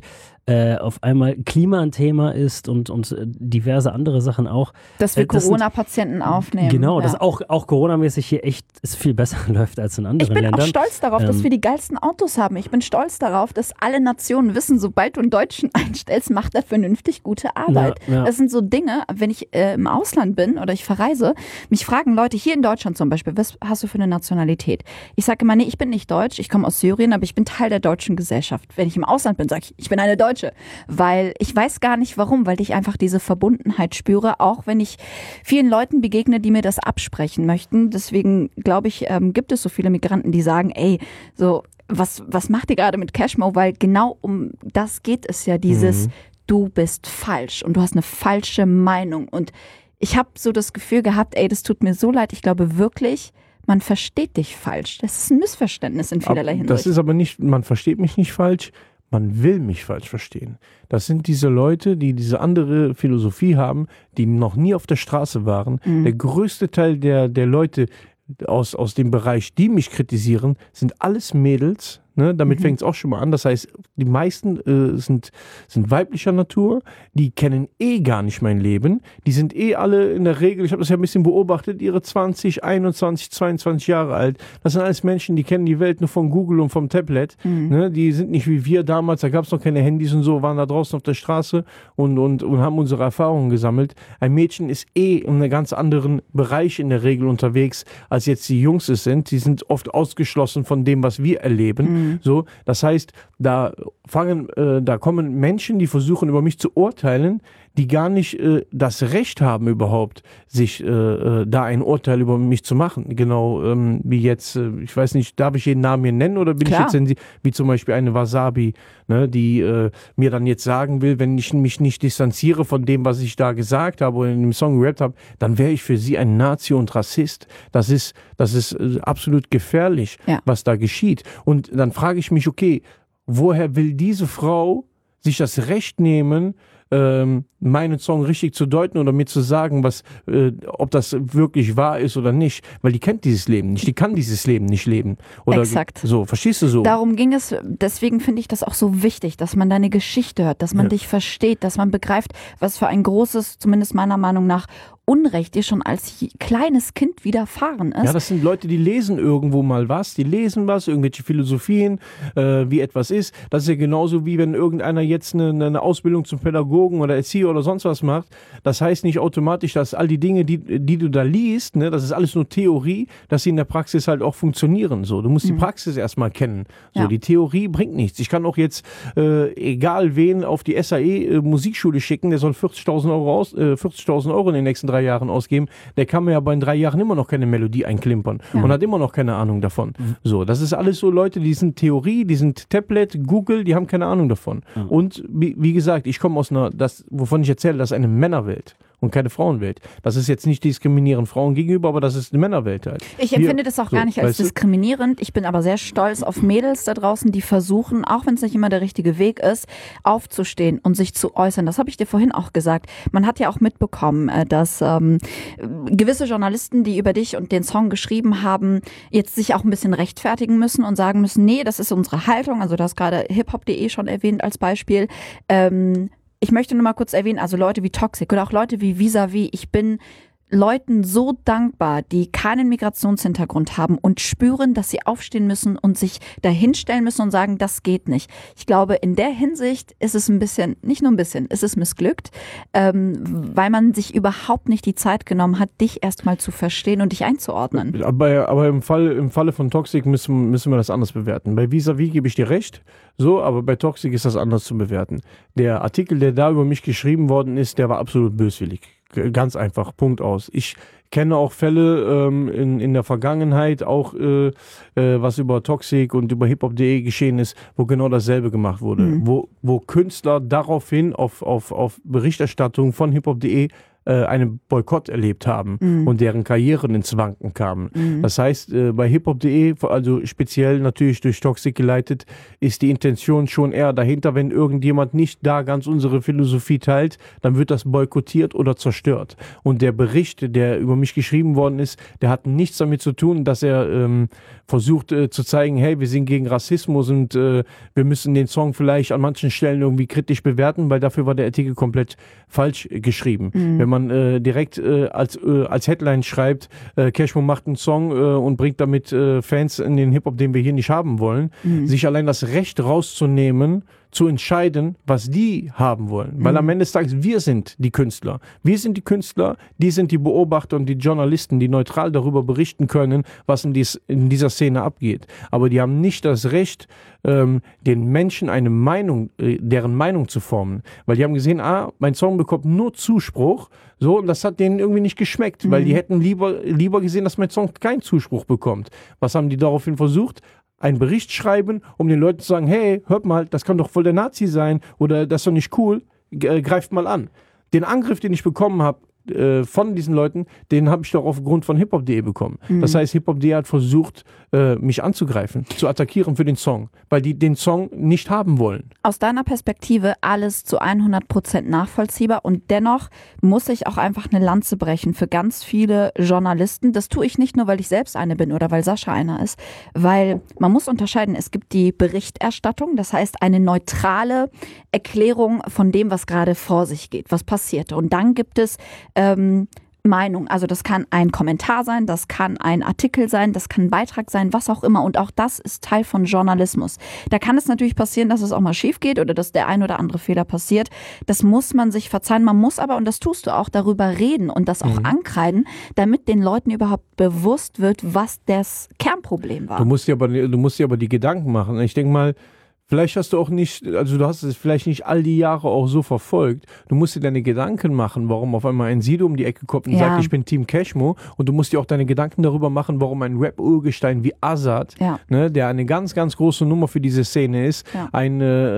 äh, auf einmal Klima ein Thema ist und, und äh, diverse andere Sachen auch. Dass wir Äh, das Corona-Patienten aufnehmen. Genau, ja. dass auch, auch Coronamäßig hier echt es viel besser läuft als in anderen Ich bin Ländern. auch stolz darauf, Ähm, dass wir die geilsten Autos haben. Ich bin stolz darauf, dass alle Nationen wissen, sobald du einen Deutschen einstellst, macht er vernünftig gute Arbeit. Ja, ja. Das sind so Dinge, wenn ich äh, im Ausland bin oder ich verreise, mich fragen Leute hier in Deutschland zum Beispiel, was hast du für eine Nationalität? Ich sage immer, nee, ich bin nicht deutsch, ich komme aus Syrien, aber ich bin Teil der deutschen Gesellschaft. Wenn ich im Ausland bin, sage ich, ich bin eine Deutsche. Weil ich weiß gar nicht warum, weil ich einfach diese Verbundenheit spüre, auch wenn ich vielen Leuten begegne, die mir das absprechen möchten. Deswegen glaube ich, ähm, gibt es so viele Migranten, die sagen, ey, so, was, was macht ihr gerade mit Cashmo? Weil genau um das geht es ja, dieses, Mhm. du bist falsch und du hast eine falsche Meinung. Und ich habe so das Gefühl gehabt, ey, das tut mir so leid, ich glaube wirklich, man versteht dich falsch. Das ist ein Missverständnis in vielerlei Ab- Hinsicht. Das ist aber nicht, man versteht mich nicht falsch, man will mich falsch verstehen. Das sind diese Leute, die diese andere Philosophie haben, die noch nie auf der Straße waren. Mhm. Der größte Teil der, der Leute aus, aus dem Bereich, die mich kritisieren, sind alles Mädels. Ne? Damit Mhm. fängt es auch schon mal an. Das heißt, die meisten äh, sind, sind weiblicher Natur, die kennen eh gar nicht mein Leben. Die sind eh alle in der Regel, ich habe das ja ein bisschen beobachtet, ihre zwanzig, einundzwanzig, zweiundzwanzig Jahre alt. Das sind alles Menschen, die kennen die Welt nur von Google und vom Tablet. Mhm. Ne? Die sind nicht wie wir damals, da gab es noch keine Handys und so, waren da draußen auf der Straße und, und, und haben unsere Erfahrungen gesammelt. Ein Mädchen ist eh in einem ganz anderen Bereich in der Regel unterwegs, als jetzt die Jungs es sind. Die sind oft ausgeschlossen von dem, was wir erleben. Mhm. So, das heißt, da fangen, äh, da kommen Menschen, die versuchen über mich zu urteilen, die gar nicht äh, das Recht haben überhaupt, sich äh, äh, da ein Urteil über mich zu machen. Genau ähm, wie jetzt, äh, ich weiß nicht, darf ich jeden Namen hier nennen oder bin Klar. ich jetzt sensi- wie zum Beispiel eine Wasabi, ne, die äh, mir dann jetzt sagen will, wenn ich mich nicht distanziere von dem, was ich da gesagt habe oder in dem Song gerappt habe, dann wäre ich für sie ein Nazi und Rassist. Das ist, das ist äh, absolut gefährlich, Ja. was da geschieht. Und dann frage ich mich, okay, woher will diese Frau sich das Recht nehmen, ähm, meinen Song richtig zu deuten oder mir zu sagen, was, äh, ob das wirklich wahr ist oder nicht, weil die kennt dieses Leben nicht, die kann dieses Leben nicht leben. Oder Exakt. So, verstehst du so? Darum ging es, deswegen finde ich das auch so wichtig, dass man deine Geschichte hört, dass man Ja. dich versteht, dass man begreift, was für ein großes, zumindest meiner Meinung nach, Unrecht dir schon als j- kleines Kind widerfahren ist. Ja, das sind Leute, die lesen irgendwo mal was, die lesen was, irgendwelche Philosophien, äh, wie etwas ist. Das ist ja genauso wie wenn irgendeiner jetzt eine, eine Ausbildung zum Pädagogen oder Erzieher oder sonst was macht. Das heißt nicht automatisch, dass all die Dinge, die, die du da liest, ne, das ist alles nur Theorie, dass sie in der Praxis halt auch funktionieren. So, du musst die Praxis erstmal kennen. So, Ja. die Theorie bringt nichts. Ich kann auch jetzt, äh, egal wen, auf die S A E äh, Musikschule schicken, der soll vierzigtausend Euro, aus, äh, vierzigtausend Euro in den nächsten drei Jahren ausgeben. Der kann mir aber in drei Jahren immer noch keine Melodie einklimpern Ja. und hat immer noch keine Ahnung davon. So, das ist alles so Leute, die sind Theorie, die sind Tablet, Google, die haben keine Ahnung davon. Und wie, wie gesagt, ich komme aus einer, das, wovon ich erzähle, das ist eine Männerwelt und keine Frauenwelt. Das ist jetzt nicht diskriminierend Frauen gegenüber, aber das ist eine Männerwelt halt. Ich Wir- empfinde das auch so, gar nicht als weißt du? diskriminierend. Ich bin aber sehr stolz auf Mädels da draußen, die versuchen, auch wenn es nicht immer der richtige Weg ist, aufzustehen und sich zu äußern. Das habe ich dir vorhin auch gesagt. Man hat ja auch mitbekommen, äh, dass ähm, gewisse Journalisten, die über dich und den Song geschrieben haben, jetzt sich auch ein bisschen rechtfertigen müssen und sagen müssen, nee, das ist unsere Haltung. Also du hast gerade hiphop punkt de schon erwähnt als Beispiel. Ähm, ich möchte nur mal kurz erwähnen, also Leute wie Toxic oder auch Leute wie Vis-a-vis. Ich bin Leuten so dankbar, die keinen Migrationshintergrund haben und spüren, dass sie aufstehen müssen und sich dahinstellen müssen und sagen, das geht nicht. Ich glaube, in der Hinsicht ist es ein bisschen, nicht nur ein bisschen, ist es missglückt, ähm, weil man sich überhaupt nicht die Zeit genommen hat, dich erstmal zu verstehen und dich einzuordnen. Aber, aber im, Fall, im Falle von Toxic müssen, müssen wir das anders bewerten. Bei Vis-a-vis gebe ich dir recht, so, aber bei Toxic ist das anders zu bewerten. Der Artikel, der da über mich geschrieben worden ist, der war absolut böswillig. G- Ganz einfach, Punkt aus. Ich kenne auch Fälle ähm, in, in der Vergangenheit, auch äh, äh, was über Toxic und über hiphop punkt de geschehen ist, wo genau dasselbe gemacht wurde. Mhm. Wo, wo Künstler daraufhin auf, auf, auf Berichterstattung von hiphop punkt de äh, einen Boykott erlebt haben mhm. und deren Karrieren ins Wanken kamen. Mhm. Das heißt, äh, bei hiphop punkt de, also speziell natürlich durch Toxic geleitet, ist die Intention schon eher dahinter, wenn irgendjemand nicht da ganz unsere Philosophie teilt, dann wird das boykottiert oder zerstört. Und der Bericht, der über mich geschrieben worden ist, der hat nichts damit zu tun, dass er ähm, versucht äh, zu zeigen, hey, wir sind gegen Rassismus und äh, wir müssen den Song vielleicht an manchen Stellen irgendwie kritisch bewerten, weil dafür war der Artikel komplett falsch geschrieben. Mhm. Wenn man äh, direkt äh, als, äh, als Headline schreibt, äh, Cashmo macht einen Song äh, und bringt damit äh, Fans in den Hip-Hop, den wir hier nicht haben wollen, mhm. sich allein das Recht rauszunehmen, zu entscheiden, was die haben wollen. Weil mhm. am Ende des Tages, wir sind die Künstler. Wir sind die Künstler, die sind die Beobachter und die Journalisten, die neutral darüber berichten können, was in, dies, in dieser Szene abgeht. Aber die haben nicht das Recht, ähm, den Menschen eine Meinung, äh, deren Meinung zu formen. Weil die haben gesehen, ah, mein Song bekommt nur Zuspruch, so, und das hat denen irgendwie nicht geschmeckt, mhm. weil die hätten lieber, lieber gesehen, dass mein Song keinen Zuspruch bekommt. Was haben die daraufhin versucht? Einen Bericht schreiben, um den Leuten zu sagen, hey, hört mal, das kann doch voll der Nazi sein oder das ist doch nicht cool, äh, greift mal an. Den Angriff, den ich bekommen habe äh, von diesen Leuten, den habe ich doch aufgrund von hiphop punkt de bekommen. Mhm. Das heißt, hiphop punkt de hat versucht, äh, mich anzugreifen, zu attackieren für den Song, weil die den Song nicht haben wollen. Aus deiner Perspektive alles zu hundert Prozent nachvollziehbar und dennoch muss ich auch einfach eine Lanze brechen für ganz viele Journalisten. Das tue ich nicht nur, weil ich selbst eine bin oder weil Sascha einer ist, weil man muss unterscheiden, es gibt die Berichterstattung, das heißt eine neutrale Erklärung von dem, was gerade vor sich geht, was passiert. Und dann gibt es ähm, Meinung, also das kann ein Kommentar sein, das kann ein Artikel sein, das kann ein Beitrag sein, was auch immer und auch das ist Teil von Journalismus. Da kann es natürlich passieren, dass es auch mal schief geht oder dass der ein oder andere Fehler passiert. Das muss man sich verzeihen, man muss aber, und das tust du auch, darüber reden und das auch mhm. ankreiden, damit den Leuten überhaupt bewusst wird, was das Kernproblem war. Du musst dir aber, du musst dir aber die Gedanken machen. Ich denke mal, vielleicht hast du auch nicht, also du hast es vielleicht nicht all die Jahre auch so verfolgt. Du musst dir deine Gedanken machen, warum auf einmal ein Sido um die Ecke kommt und ja. sagt, ich bin Team Cashmo. Und du musst dir auch deine Gedanken darüber machen, warum ein Rap-Urgestein wie Azad, ja. ne, der eine ganz, ganz große Nummer für diese Szene ist, ja. ein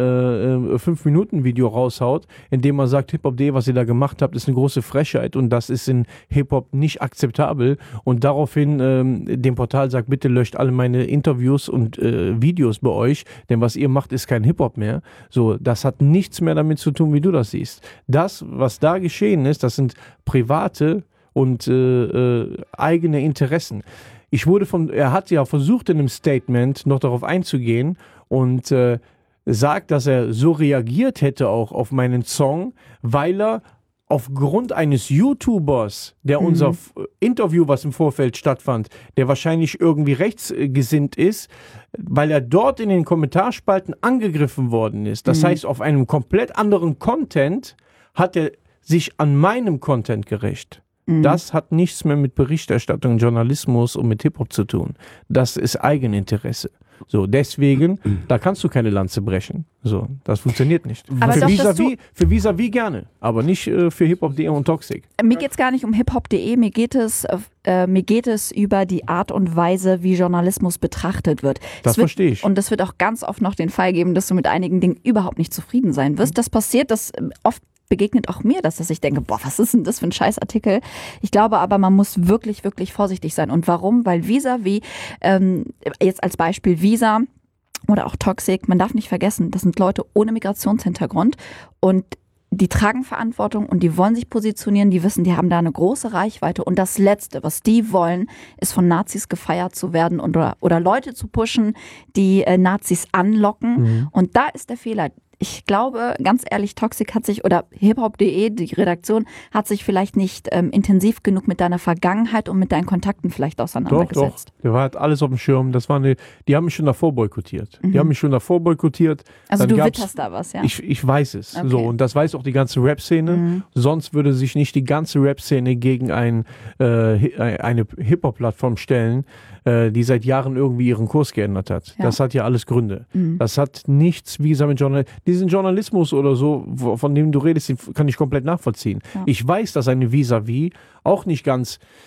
äh, fünf Minuten Video raushaut, in dem er sagt, Hip-Hop punkt de, was ihr da gemacht habt, ist eine große Frechheit und das ist in Hip-Hop nicht akzeptabel. Und daraufhin ähm, dem Portal sagt, bitte löscht alle meine Interviews und äh, Videos bei euch, denn was ihr macht, ist kein Hip-Hop mehr. So, das hat nichts mehr damit zu tun, wie du das siehst. Das, was da geschehen ist, das sind private und äh, äh, eigene Interessen. Ich wurde von, er hat ja versucht in einem Statement noch darauf einzugehen und äh, sagt, dass er so reagiert hätte auch auf meinen Song, weil er aufgrund eines YouTubers, der mhm. unser Interview, was im Vorfeld stattfand, der wahrscheinlich irgendwie rechtsgesinnt ist, weil er dort in den Kommentarspalten angegriffen worden ist. Das mhm. heißt, auf einem komplett anderen Content hat er sich an meinem Content gerecht. Mhm. Das hat nichts mehr mit Berichterstattung, Journalismus und mit Hip-Hop zu tun. Das ist Eigeninteresse. So, deswegen, da kannst du keine Lanze brechen. So, das funktioniert nicht. Aber für doch, Vis-a-vis, für Vis-a-vis gerne, aber nicht äh, für hiphop punkt de und Toxic. Mir geht es gar nicht um hiphop punkt de, mir geht es äh, mir geht es über die Art und Weise, wie Journalismus betrachtet wird. Das verstehe ich. Und es wird auch ganz oft noch den Fall geben, dass du mit einigen Dingen überhaupt nicht zufrieden sein wirst. Das passiert, das oft begegnet auch mir, dass ich denke, boah, was ist denn das für ein Scheißartikel? Ich glaube aber, man muss wirklich, wirklich vorsichtig sein. Und warum? Weil Vis-a-vis, ähm, jetzt als Beispiel Visa oder auch Toxic, man darf nicht vergessen, das sind Leute ohne Migrationshintergrund und die tragen Verantwortung und die wollen sich positionieren, die wissen, die haben da eine große Reichweite und das Letzte, was die wollen, ist von Nazis gefeiert zu werden und, oder, oder Leute zu pushen, die äh, Nazis anlocken mhm. und da ist der Fehler. Ich glaube, ganz ehrlich, Toxic hat sich, oder hiphop punkt de, die Redaktion, hat sich vielleicht nicht ähm, intensiv genug mit deiner Vergangenheit und mit deinen Kontakten vielleicht auseinandergesetzt. Doch, doch. Der war halt alles auf dem Schirm. Das war eine, die haben mich schon davor boykottiert. Mhm. Die haben mich schon davor boykottiert. Also Dann du witterst da was, ja? Ich, ich weiß es. Okay. So, und das weiß auch die ganze Rap-Szene. Mhm. Sonst würde sich nicht die ganze Rap-Szene gegen ein, äh, eine Hip-Hop-Plattform stellen, äh, die seit Jahren irgendwie ihren Kurs geändert hat. Ja. Das hat ja alles Gründe. Mhm. Das hat nichts wie mit Journalismus. Diesen Journalismus oder so, von dem du redest, den kann ich komplett nachvollziehen. Ja. Ich weiß, dass eine Vis-a-vis auch nicht ganz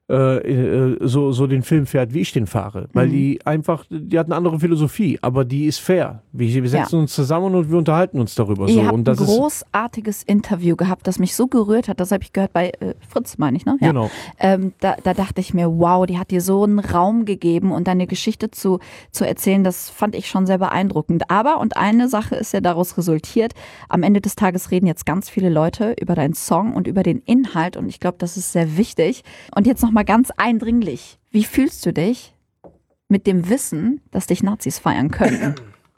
äh, so, so den Film fährt, wie ich den fahre. Weil mhm. die einfach, die hat eine andere Philosophie, aber die ist fair. Wir, wir setzen ja. uns zusammen und wir unterhalten uns darüber. Ihr so. habt und das ein großartiges Interview gehabt, das mich so gerührt hat. Das habe ich gehört bei äh, Fritz, meine ich, ne? Ja. Genau. Ähm, da, da dachte ich mir, wow, die hat dir so einen Raum gegeben und deine Geschichte zu, zu erzählen, das fand ich schon sehr beeindruckend. Aber, und eine Sache ist ja daraus resultiert, am Ende des Tages reden jetzt ganz viele Leute über deinen Song und über den Inhalt und ich glaube, das ist sehr wichtig. Und jetzt nochmal ganz eindringlich, wie fühlst du dich mit dem Wissen, dass dich Nazis feiern könnten?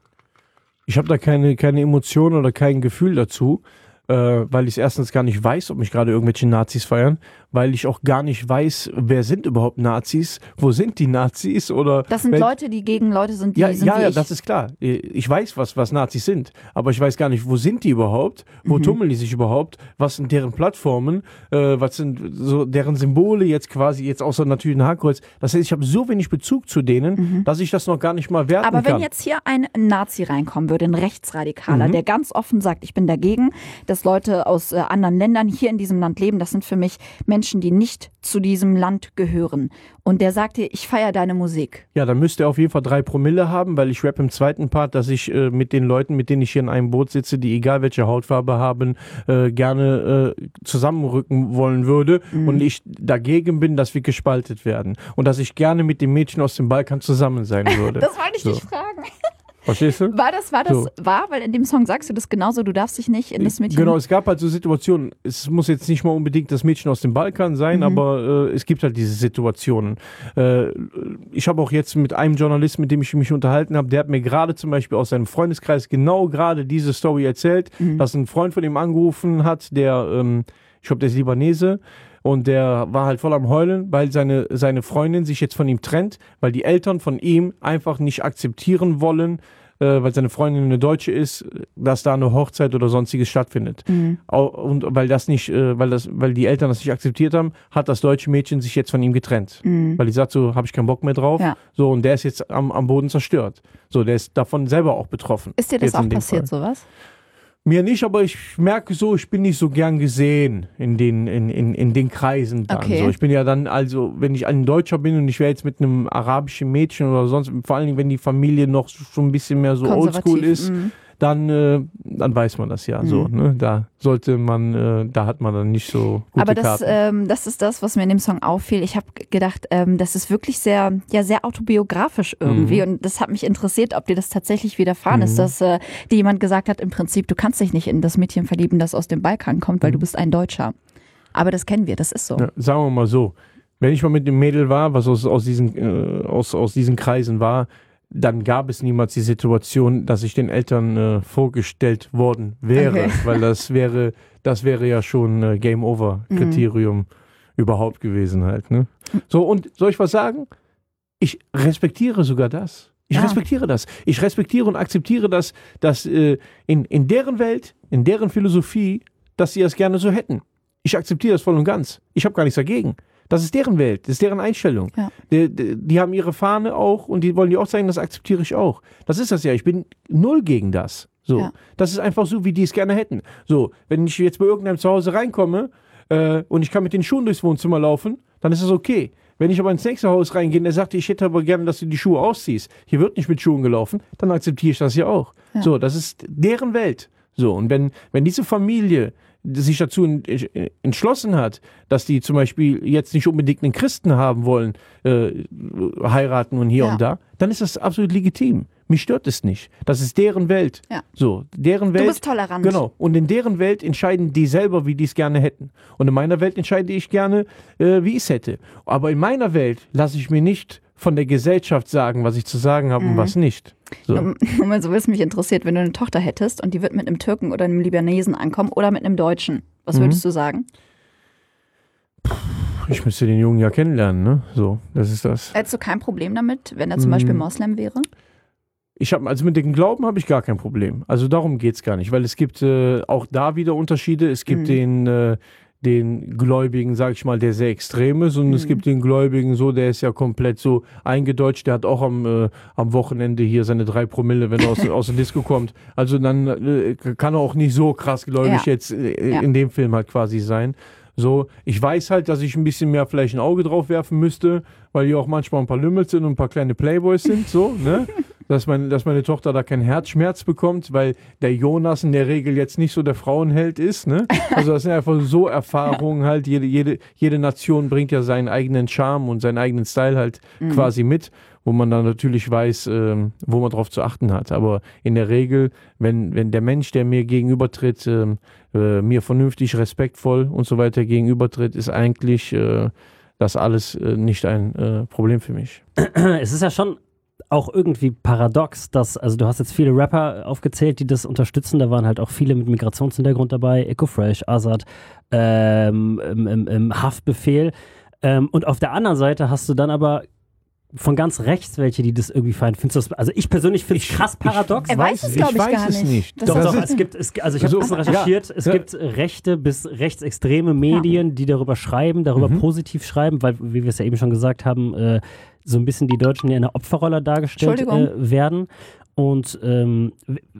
Ich habe da keine, keine Emotion oder kein Gefühl dazu, äh, weil ich erstens gar nicht weiß, ob mich gerade irgendwelche Nazis feiern, weil ich auch gar nicht weiß, wer sind überhaupt Nazis, wo sind die Nazis oder... Das sind wenn, Leute, die gegen Leute sind, die ja, sind ja, wie ja, ich. das ist klar. Ich weiß, was, was Nazis sind, aber ich weiß gar nicht, wo sind die überhaupt, wo mhm. tummeln die sich überhaupt, was sind deren Plattformen, äh, was sind so deren Symbole jetzt quasi, jetzt außer natürlich ein Hakenkreuz. Das heißt, ich habe so wenig Bezug zu denen, mhm. dass ich das noch gar nicht mal werten kann. Aber wenn jetzt hier ein Nazi reinkommen würde, ein Rechtsradikaler, mhm. der ganz offen sagt, ich bin dagegen, dass Leute aus äh, anderen Ländern hier in diesem Land leben, das sind für mich Menschen, die nicht zu diesem Land gehören. Und der sagt dir, ich feiere deine Musik. Ja, dann müsste er auf jeden Fall drei Promille haben, weil ich rappe im zweiten Part, dass ich äh, mit den Leuten, mit denen ich hier in einem Boot sitze, die egal welche Hautfarbe haben, äh, gerne äh, zusammenrücken wollen würde. Mhm. Und ich dagegen bin, dass wir gespaltet werden. Und dass ich gerne mit dem Mädchen aus dem Balkan zusammen sein würde. Das wollte ich so. dich fragen. Verstehst du? War das, war das so. wahr? Weil in dem Song sagst du das genauso, du darfst dich nicht in das Mädchen... Genau, es gab halt so Situationen, es muss jetzt nicht mal unbedingt das Mädchen aus dem Balkan sein, mhm. aber äh, es gibt halt diese Situationen. Äh, ich habe auch jetzt mit einem Journalisten, mit dem ich mich unterhalten habe, der hat mir gerade zum Beispiel aus seinem Freundeskreis genau gerade diese Story erzählt, mhm. dass ein Freund von ihm angerufen hat, der, ähm, ich glaube, der ist Libanese, und der war halt voll am Heulen, weil seine, seine Freundin sich jetzt von ihm trennt, weil die Eltern von ihm einfach nicht akzeptieren wollen, äh, weil seine Freundin eine Deutsche ist, dass da eine Hochzeit oder sonstiges stattfindet. Mhm. Und weil das nicht, äh, weil das, weil die Eltern das nicht akzeptiert haben, hat das deutsche Mädchen sich jetzt von ihm getrennt. Mhm. Weil die sagt so, habe ich keinen Bock mehr drauf. Ja. So, und der ist jetzt am, am Boden zerstört. So, der ist davon selber auch betroffen. Ist dir das auch passiert, Fall. sowas? Mir nicht, aber ich merke so, ich bin nicht so gern gesehen in den, in, in, in den Kreisen dann. Okay. So, ich bin ja dann, also, wenn ich ein Deutscher bin und ich wäre jetzt mit einem arabischen Mädchen oder sonst, vor allen Dingen, wenn die Familie noch schon ein bisschen mehr so oldschool ist, mm. dann, äh, dann weiß man das ja mm. so. Ne? Da sollte man, äh, da hat man dann nicht so gute Aber das, Karten. Ähm, das ist das, was mir in dem Song auffiel. Ich habe gedacht, ähm, das ist wirklich sehr, ja, sehr autobiografisch irgendwie. Mm. Und das hat mich interessiert, ob dir das tatsächlich widerfahren mm. ist, dass äh, dir jemand gesagt hat, im Prinzip, du kannst dich nicht in das Mädchen verlieben, das aus dem Balkan kommt, weil mm. du bist ein Deutscher. Aber das kennen wir, das ist so. Ja, sagen wir mal so, wenn ich mal mit dem Mädel war, was aus, aus, diesen, äh, aus, aus diesen Kreisen war, dann gab es niemals die Situation, dass ich den Eltern äh, vorgestellt worden wäre, okay. weil das wäre, das wäre ja schon äh, Game Over Kriterium mhm. überhaupt gewesen halt. Ne? So, und soll ich was sagen? Ich respektiere sogar das. Ich ja. respektiere das. Ich respektiere und akzeptiere das, dass äh, in, in deren Welt, in deren Philosophie, dass sie das gerne so hätten. Ich akzeptiere das voll und ganz. Ich habe gar nichts dagegen. Das ist deren Welt, das ist deren Einstellung. Ja. Die, die, die haben ihre Fahne auch und die wollen die auch zeigen, das akzeptiere ich auch. Das ist das ja, ich bin null gegen das. So. Ja. Das ist einfach so, wie die es gerne hätten. So, wenn ich jetzt bei irgendeinem zu Hause reinkomme äh, und ich kann mit den Schuhen durchs Wohnzimmer laufen, dann ist das okay. Wenn ich aber ins nächste Haus reingehe und der sagt, ich hätte aber gerne, dass du die Schuhe ausziehst, hier wird nicht mit Schuhen gelaufen, dann akzeptiere ich das ja auch. Ja. So, das ist deren Welt. So, und wenn, wenn diese Familie sich dazu entschlossen hat, dass die zum Beispiel jetzt nicht unbedingt einen Christen haben wollen, äh, heiraten und hier ja. und da, dann ist das absolut legitim. Mich stört es nicht. Das ist deren Welt. Ja. So, deren Welt. Du bist tolerant. Genau. Und in deren Welt entscheiden die selber, wie die es gerne hätten. Und in meiner Welt entscheide ich gerne, äh, wie ich es hätte. Aber in meiner Welt lasse ich mir nicht von der Gesellschaft sagen, was ich zu sagen habe mhm. und was nicht. So. Moment, so, was mich interessiert, wenn du eine Tochter hättest und die wird mit einem Türken oder einem Libanesen ankommen oder mit einem Deutschen, was mhm. würdest du sagen? Ich müsste den Jungen ja kennenlernen, ne? So, das ist das. Hättest du kein Problem damit, wenn er zum mhm. Beispiel Moslem wäre? Ich habe also mit dem Glauben habe ich gar kein Problem. Also darum geht es gar nicht, weil es gibt äh, auch da wieder Unterschiede. Es gibt mhm. den äh, den Gläubigen, sag ich mal, der sehr extrem ist, und mhm. es gibt den Gläubigen so, der ist ja komplett so eingedeutscht, der hat auch am, äh, am Wochenende hier seine drei Promille, wenn er aus, aus der Disco kommt. Also dann äh, kann er auch nicht so krass gläubig ja. jetzt äh, ja. in dem Film halt quasi sein. So, ich weiß halt, dass ich ein bisschen mehr vielleicht ein Auge drauf werfen müsste, weil hier auch manchmal ein paar Lümmels sind und ein paar kleine Playboys sind, so, ne? Dass, mein, dass meine Tochter da keinen Herzschmerz bekommt, weil der Jonas in der Regel jetzt nicht so der Frauenheld ist, ne? Also das sind einfach so Erfahrungen halt, jede, jede, jede Nation bringt ja seinen eigenen Charme und seinen eigenen Style halt mhm. quasi mit, wo man dann natürlich weiß, ähm, wo man drauf zu achten hat. Aber in der Regel, wenn, wenn der Mensch, der mir gegenübertritt, ähm, äh, mir vernünftig, respektvoll und so weiter gegenübertritt, ist eigentlich äh, das alles äh, nicht ein äh, Problem für mich. Es ist ja schon auch irgendwie paradox, dass, also du hast jetzt viele Rapper aufgezählt, die das unterstützen, da waren halt auch viele mit Migrationshintergrund dabei, Ecofresh, Azad, ähm, im, im, im Haftbefehl ähm, und auf der anderen Seite hast du dann aber von ganz rechts welche, die das irgendwie feiern. Findest du das, also ich persönlich finde es krass paradox. Er weiß es, glaube ich, ich gar weiß nicht. Es nicht. Doch, doch, es gibt, es, also ich habe so, ein bisschen recherchiert, ja, es ja. gibt rechte bis rechtsextreme Medien, die darüber schreiben, darüber mhm. positiv schreiben, weil, wie wir es ja eben schon gesagt haben, äh, so ein bisschen die Deutschen ja in der Opferrolle dargestellt äh, werden. Und ähm,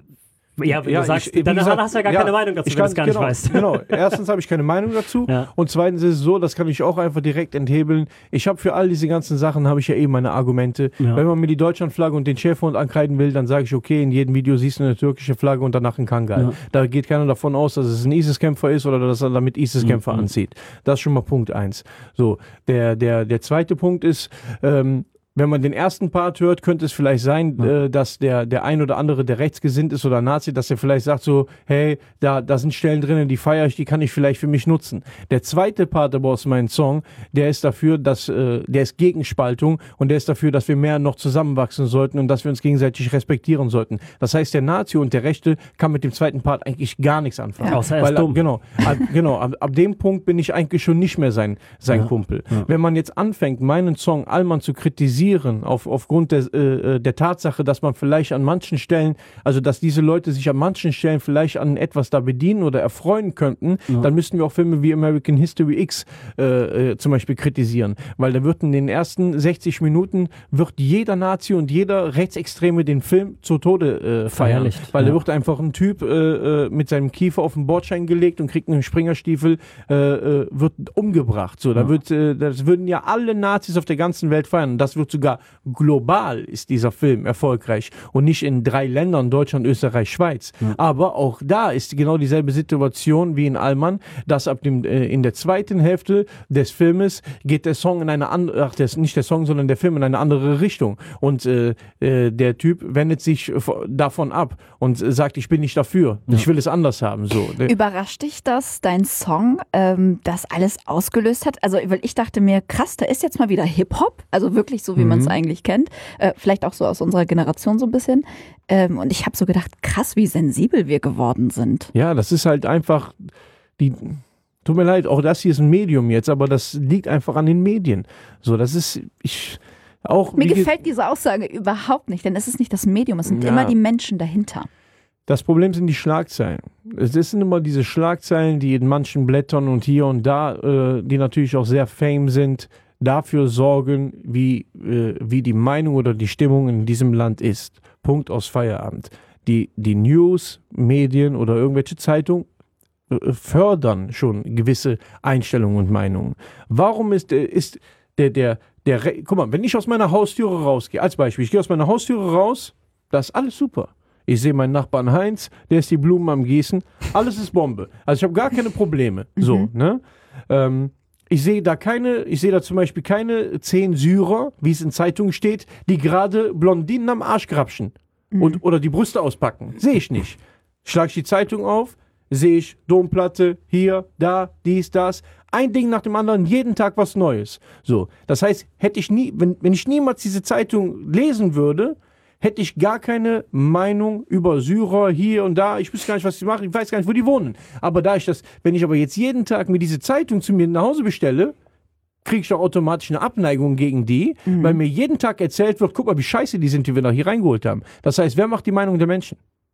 ja, wenn ja, du sagst, ich, dann gesagt, hast du ja gar ja, keine Meinung dazu, ich wenn du kann, es gar nicht genau, weißt. Genau, erstens habe ich keine Meinung dazu ja. und zweitens ist es so, das kann ich auch einfach direkt enthebeln. Ich habe für all diese ganzen Sachen, habe ich ja eben meine Argumente. Ja. Wenn man mir die Deutschlandflagge und den Schäferhund ankreiden will, dann sage ich, okay, in jedem Video siehst du eine türkische Flagge und danach ein Kangal. Ja. Da geht keiner davon aus, dass es ein ISIS-Kämpfer ist oder dass er damit ISIS-Kämpfer mhm. anzieht. Das ist schon mal Punkt eins. So, der, der, der zweite Punkt ist, ähm, wenn man den ersten Part hört, könnte es vielleicht sein, ja. äh, dass der, der ein oder andere, der rechtsgesinnt ist oder Nazi, dass er vielleicht sagt so, hey, da, da sind Stellen drin, die feiere ich, die kann ich vielleicht für mich nutzen. Der zweite Part aber aus meinem Song, der ist dafür, dass, äh, der ist gegen Spaltung und der ist dafür, dass wir mehr noch zusammenwachsen sollten und dass wir uns gegenseitig respektieren sollten. Das heißt, der Nazi und der Rechte kann mit dem zweiten Part eigentlich gar nichts anfangen. Ja. Außer er ist Weil, dumm. Genau, ab, genau ab, ab dem Punkt bin ich eigentlich schon nicht mehr sein, sein ja. Kumpel. Ja. Wenn man jetzt anfängt, meinen Song Allmann zu kritisieren, Auf, aufgrund der, äh, der Tatsache, dass man vielleicht an manchen Stellen, also dass diese Leute sich an manchen Stellen vielleicht an etwas da bedienen oder erfreuen könnten, ja. dann müssten wir auch Filme wie American History X äh, äh, zum Beispiel kritisieren. Weil da wird in den ersten sechzig Minuten wird jeder Nazi und jeder Rechtsextreme den Film zu Tode äh, feiern. Verherrlicht. Weil ja. da wird einfach ein Typ äh, mit seinem Kiefer auf den Bordschein gelegt und kriegt einen Springerstiefel, äh, äh, wird umgebracht. So, da ja. wird, äh, das würden ja alle Nazis auf der ganzen Welt feiern. Und das wird sogar global ist dieser Film erfolgreich und nicht in drei Ländern, Deutschland, Österreich, Schweiz. Ja. Aber auch da ist genau dieselbe Situation wie in Allmann, dass ab dem, äh, in der zweiten Hälfte des Filmes geht der Song in eine andere, ach, das, nicht der Song, sondern der Film in eine andere Richtung. Und äh, äh, der Typ wendet sich davon ab und sagt, ich bin nicht dafür, ja. ich will es anders haben. So. Überrascht dich, dass dein Song ähm, das alles ausgelöst hat? Also, weil ich dachte mir, krass, da ist jetzt mal wieder Hip-Hop, also wirklich so, wie mhm. man es eigentlich kennt. Äh, vielleicht auch so aus unserer Generation so ein bisschen. Ähm, und ich habe so gedacht, krass, wie sensibel wir geworden sind. Ja, das ist halt einfach die... Tut mir leid, auch das hier ist ein Medium jetzt, aber das liegt einfach an den Medien. So, das ist... ich auch Mir gefällt diese Aussage überhaupt nicht, denn es ist nicht das Medium, es sind ja. immer die Menschen dahinter. Das Problem sind die Schlagzeilen. Es sind immer diese Schlagzeilen, die in manchen Blättern und hier und da, äh, die natürlich auch sehr fame sind, dafür sorgen, wie, äh, wie die Meinung oder die Stimmung in diesem Land ist. Punkt aus Feierabend. Die, die News, Medien oder irgendwelche Zeitungen äh, fördern schon gewisse Einstellungen und Meinungen. Warum ist, äh, ist der, der, der, der, guck mal, wenn ich aus meiner Haustüre rausgehe, als Beispiel, ich gehe aus meiner Haustüre raus, das ist alles super. Ich sehe meinen Nachbarn Heinz, der ist die Blumen am Gießen, alles ist Bombe. Also ich habe gar keine Probleme. Mhm. So, ne? Ähm, Ich sehe da keine, ich sehe da zum Beispiel keine zehn Syrer, wie es in Zeitungen steht, die gerade Blondinen am Arsch grapschen mhm. und, oder die Brüste auspacken. Sehe ich nicht. Schlage ich die Zeitung auf, sehe ich Domplatte, hier, da, dies, das. Ein Ding nach dem anderen, jeden Tag was Neues. So, das heißt, hätte ich nie, wenn, wenn ich niemals diese Zeitung lesen würde, hätte ich gar keine Meinung über Syrer hier und da. Ich wüsste gar nicht, was sie machen. Ich weiß gar nicht, wo die wohnen. Aber da ich das, wenn ich aber jetzt jeden Tag mir diese Zeitung zu mir nach Hause bestelle, kriege ich doch automatisch eine Abneigung gegen die, mhm. weil mir jeden Tag erzählt wird, guck mal, wie scheiße die sind, die wir da hier reingeholt haben. Das heißt, wer macht die Meinung der Menschen?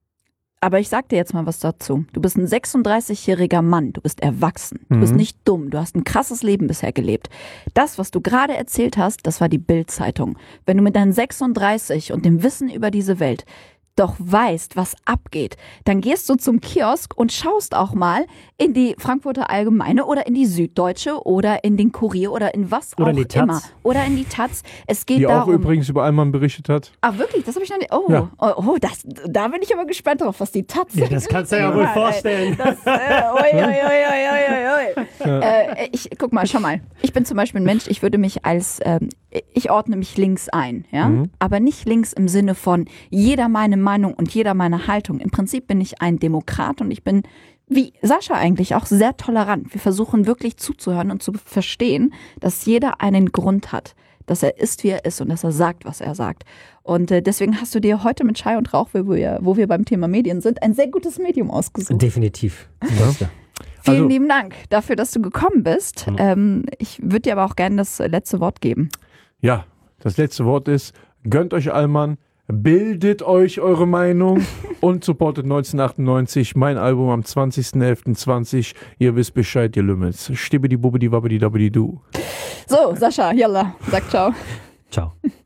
Aber ich sag dir jetzt mal was dazu. Du bist ein sechsunddreißigjähriger Mann, du bist erwachsen, du mhm. bist nicht dumm, du hast ein krasses Leben bisher gelebt. Das, was du gerade erzählt hast, das war die Bild-Zeitung. Wenn du mit deinen sechsunddreißig und dem Wissen über diese Welt doch weißt, was abgeht, dann gehst du zum Kiosk und schaust auch mal in die Frankfurter Allgemeine oder in die Süddeutsche oder in den Kurier oder in was Oder auch in die Taz. immer. Oder in die Taz. Es geht Die auch darum. übrigens über Alman berichtet hat. Ach wirklich, das habe ich noch nicht. Oh, Ja. oh, oh das, da bin ich aber gespannt drauf, was die Taz. Ja, das kannst du ja wohl vorstellen. Das, äh, oi, oi, oi, oi, oi, oi. Äh, ich, guck mal, schau mal. Ich bin zum Beispiel ein Mensch, ich würde mich als, ähm, ich ordne mich links ein, ja, Mhm. aber nicht links im Sinne von jeder meine Meinung und jeder meine Haltung. Im Prinzip bin ich ein Demokrat und ich bin wie Sascha eigentlich auch sehr tolerant. Wir versuchen wirklich zuzuhören und zu verstehen, dass jeder einen Grund hat, dass er ist, wie er ist und dass er sagt, was er sagt. Und äh, deswegen hast du dir heute mit Schei und Rauch, wo wir, wo wir beim Thema Medien sind, ein sehr gutes Medium ausgesucht. Definitiv. Das Beste. Vielen Also- lieben Dank dafür, dass du gekommen bist. Mhm. Ähm, ich würde dir aber auch gerne das letzte Wort geben. Ja, das letzte Wort ist, gönnt euch Alman, bildet euch eure Meinung und supportet neunzehnhundertachtundneunzig, mein Album am zwanzigster elfter zwanzig. Ihr wisst Bescheid, ihr Lümmels. Stibbidi bubbidi wabbidi dabbidi du. So, Sascha, yalla, sag ciao. Ciao.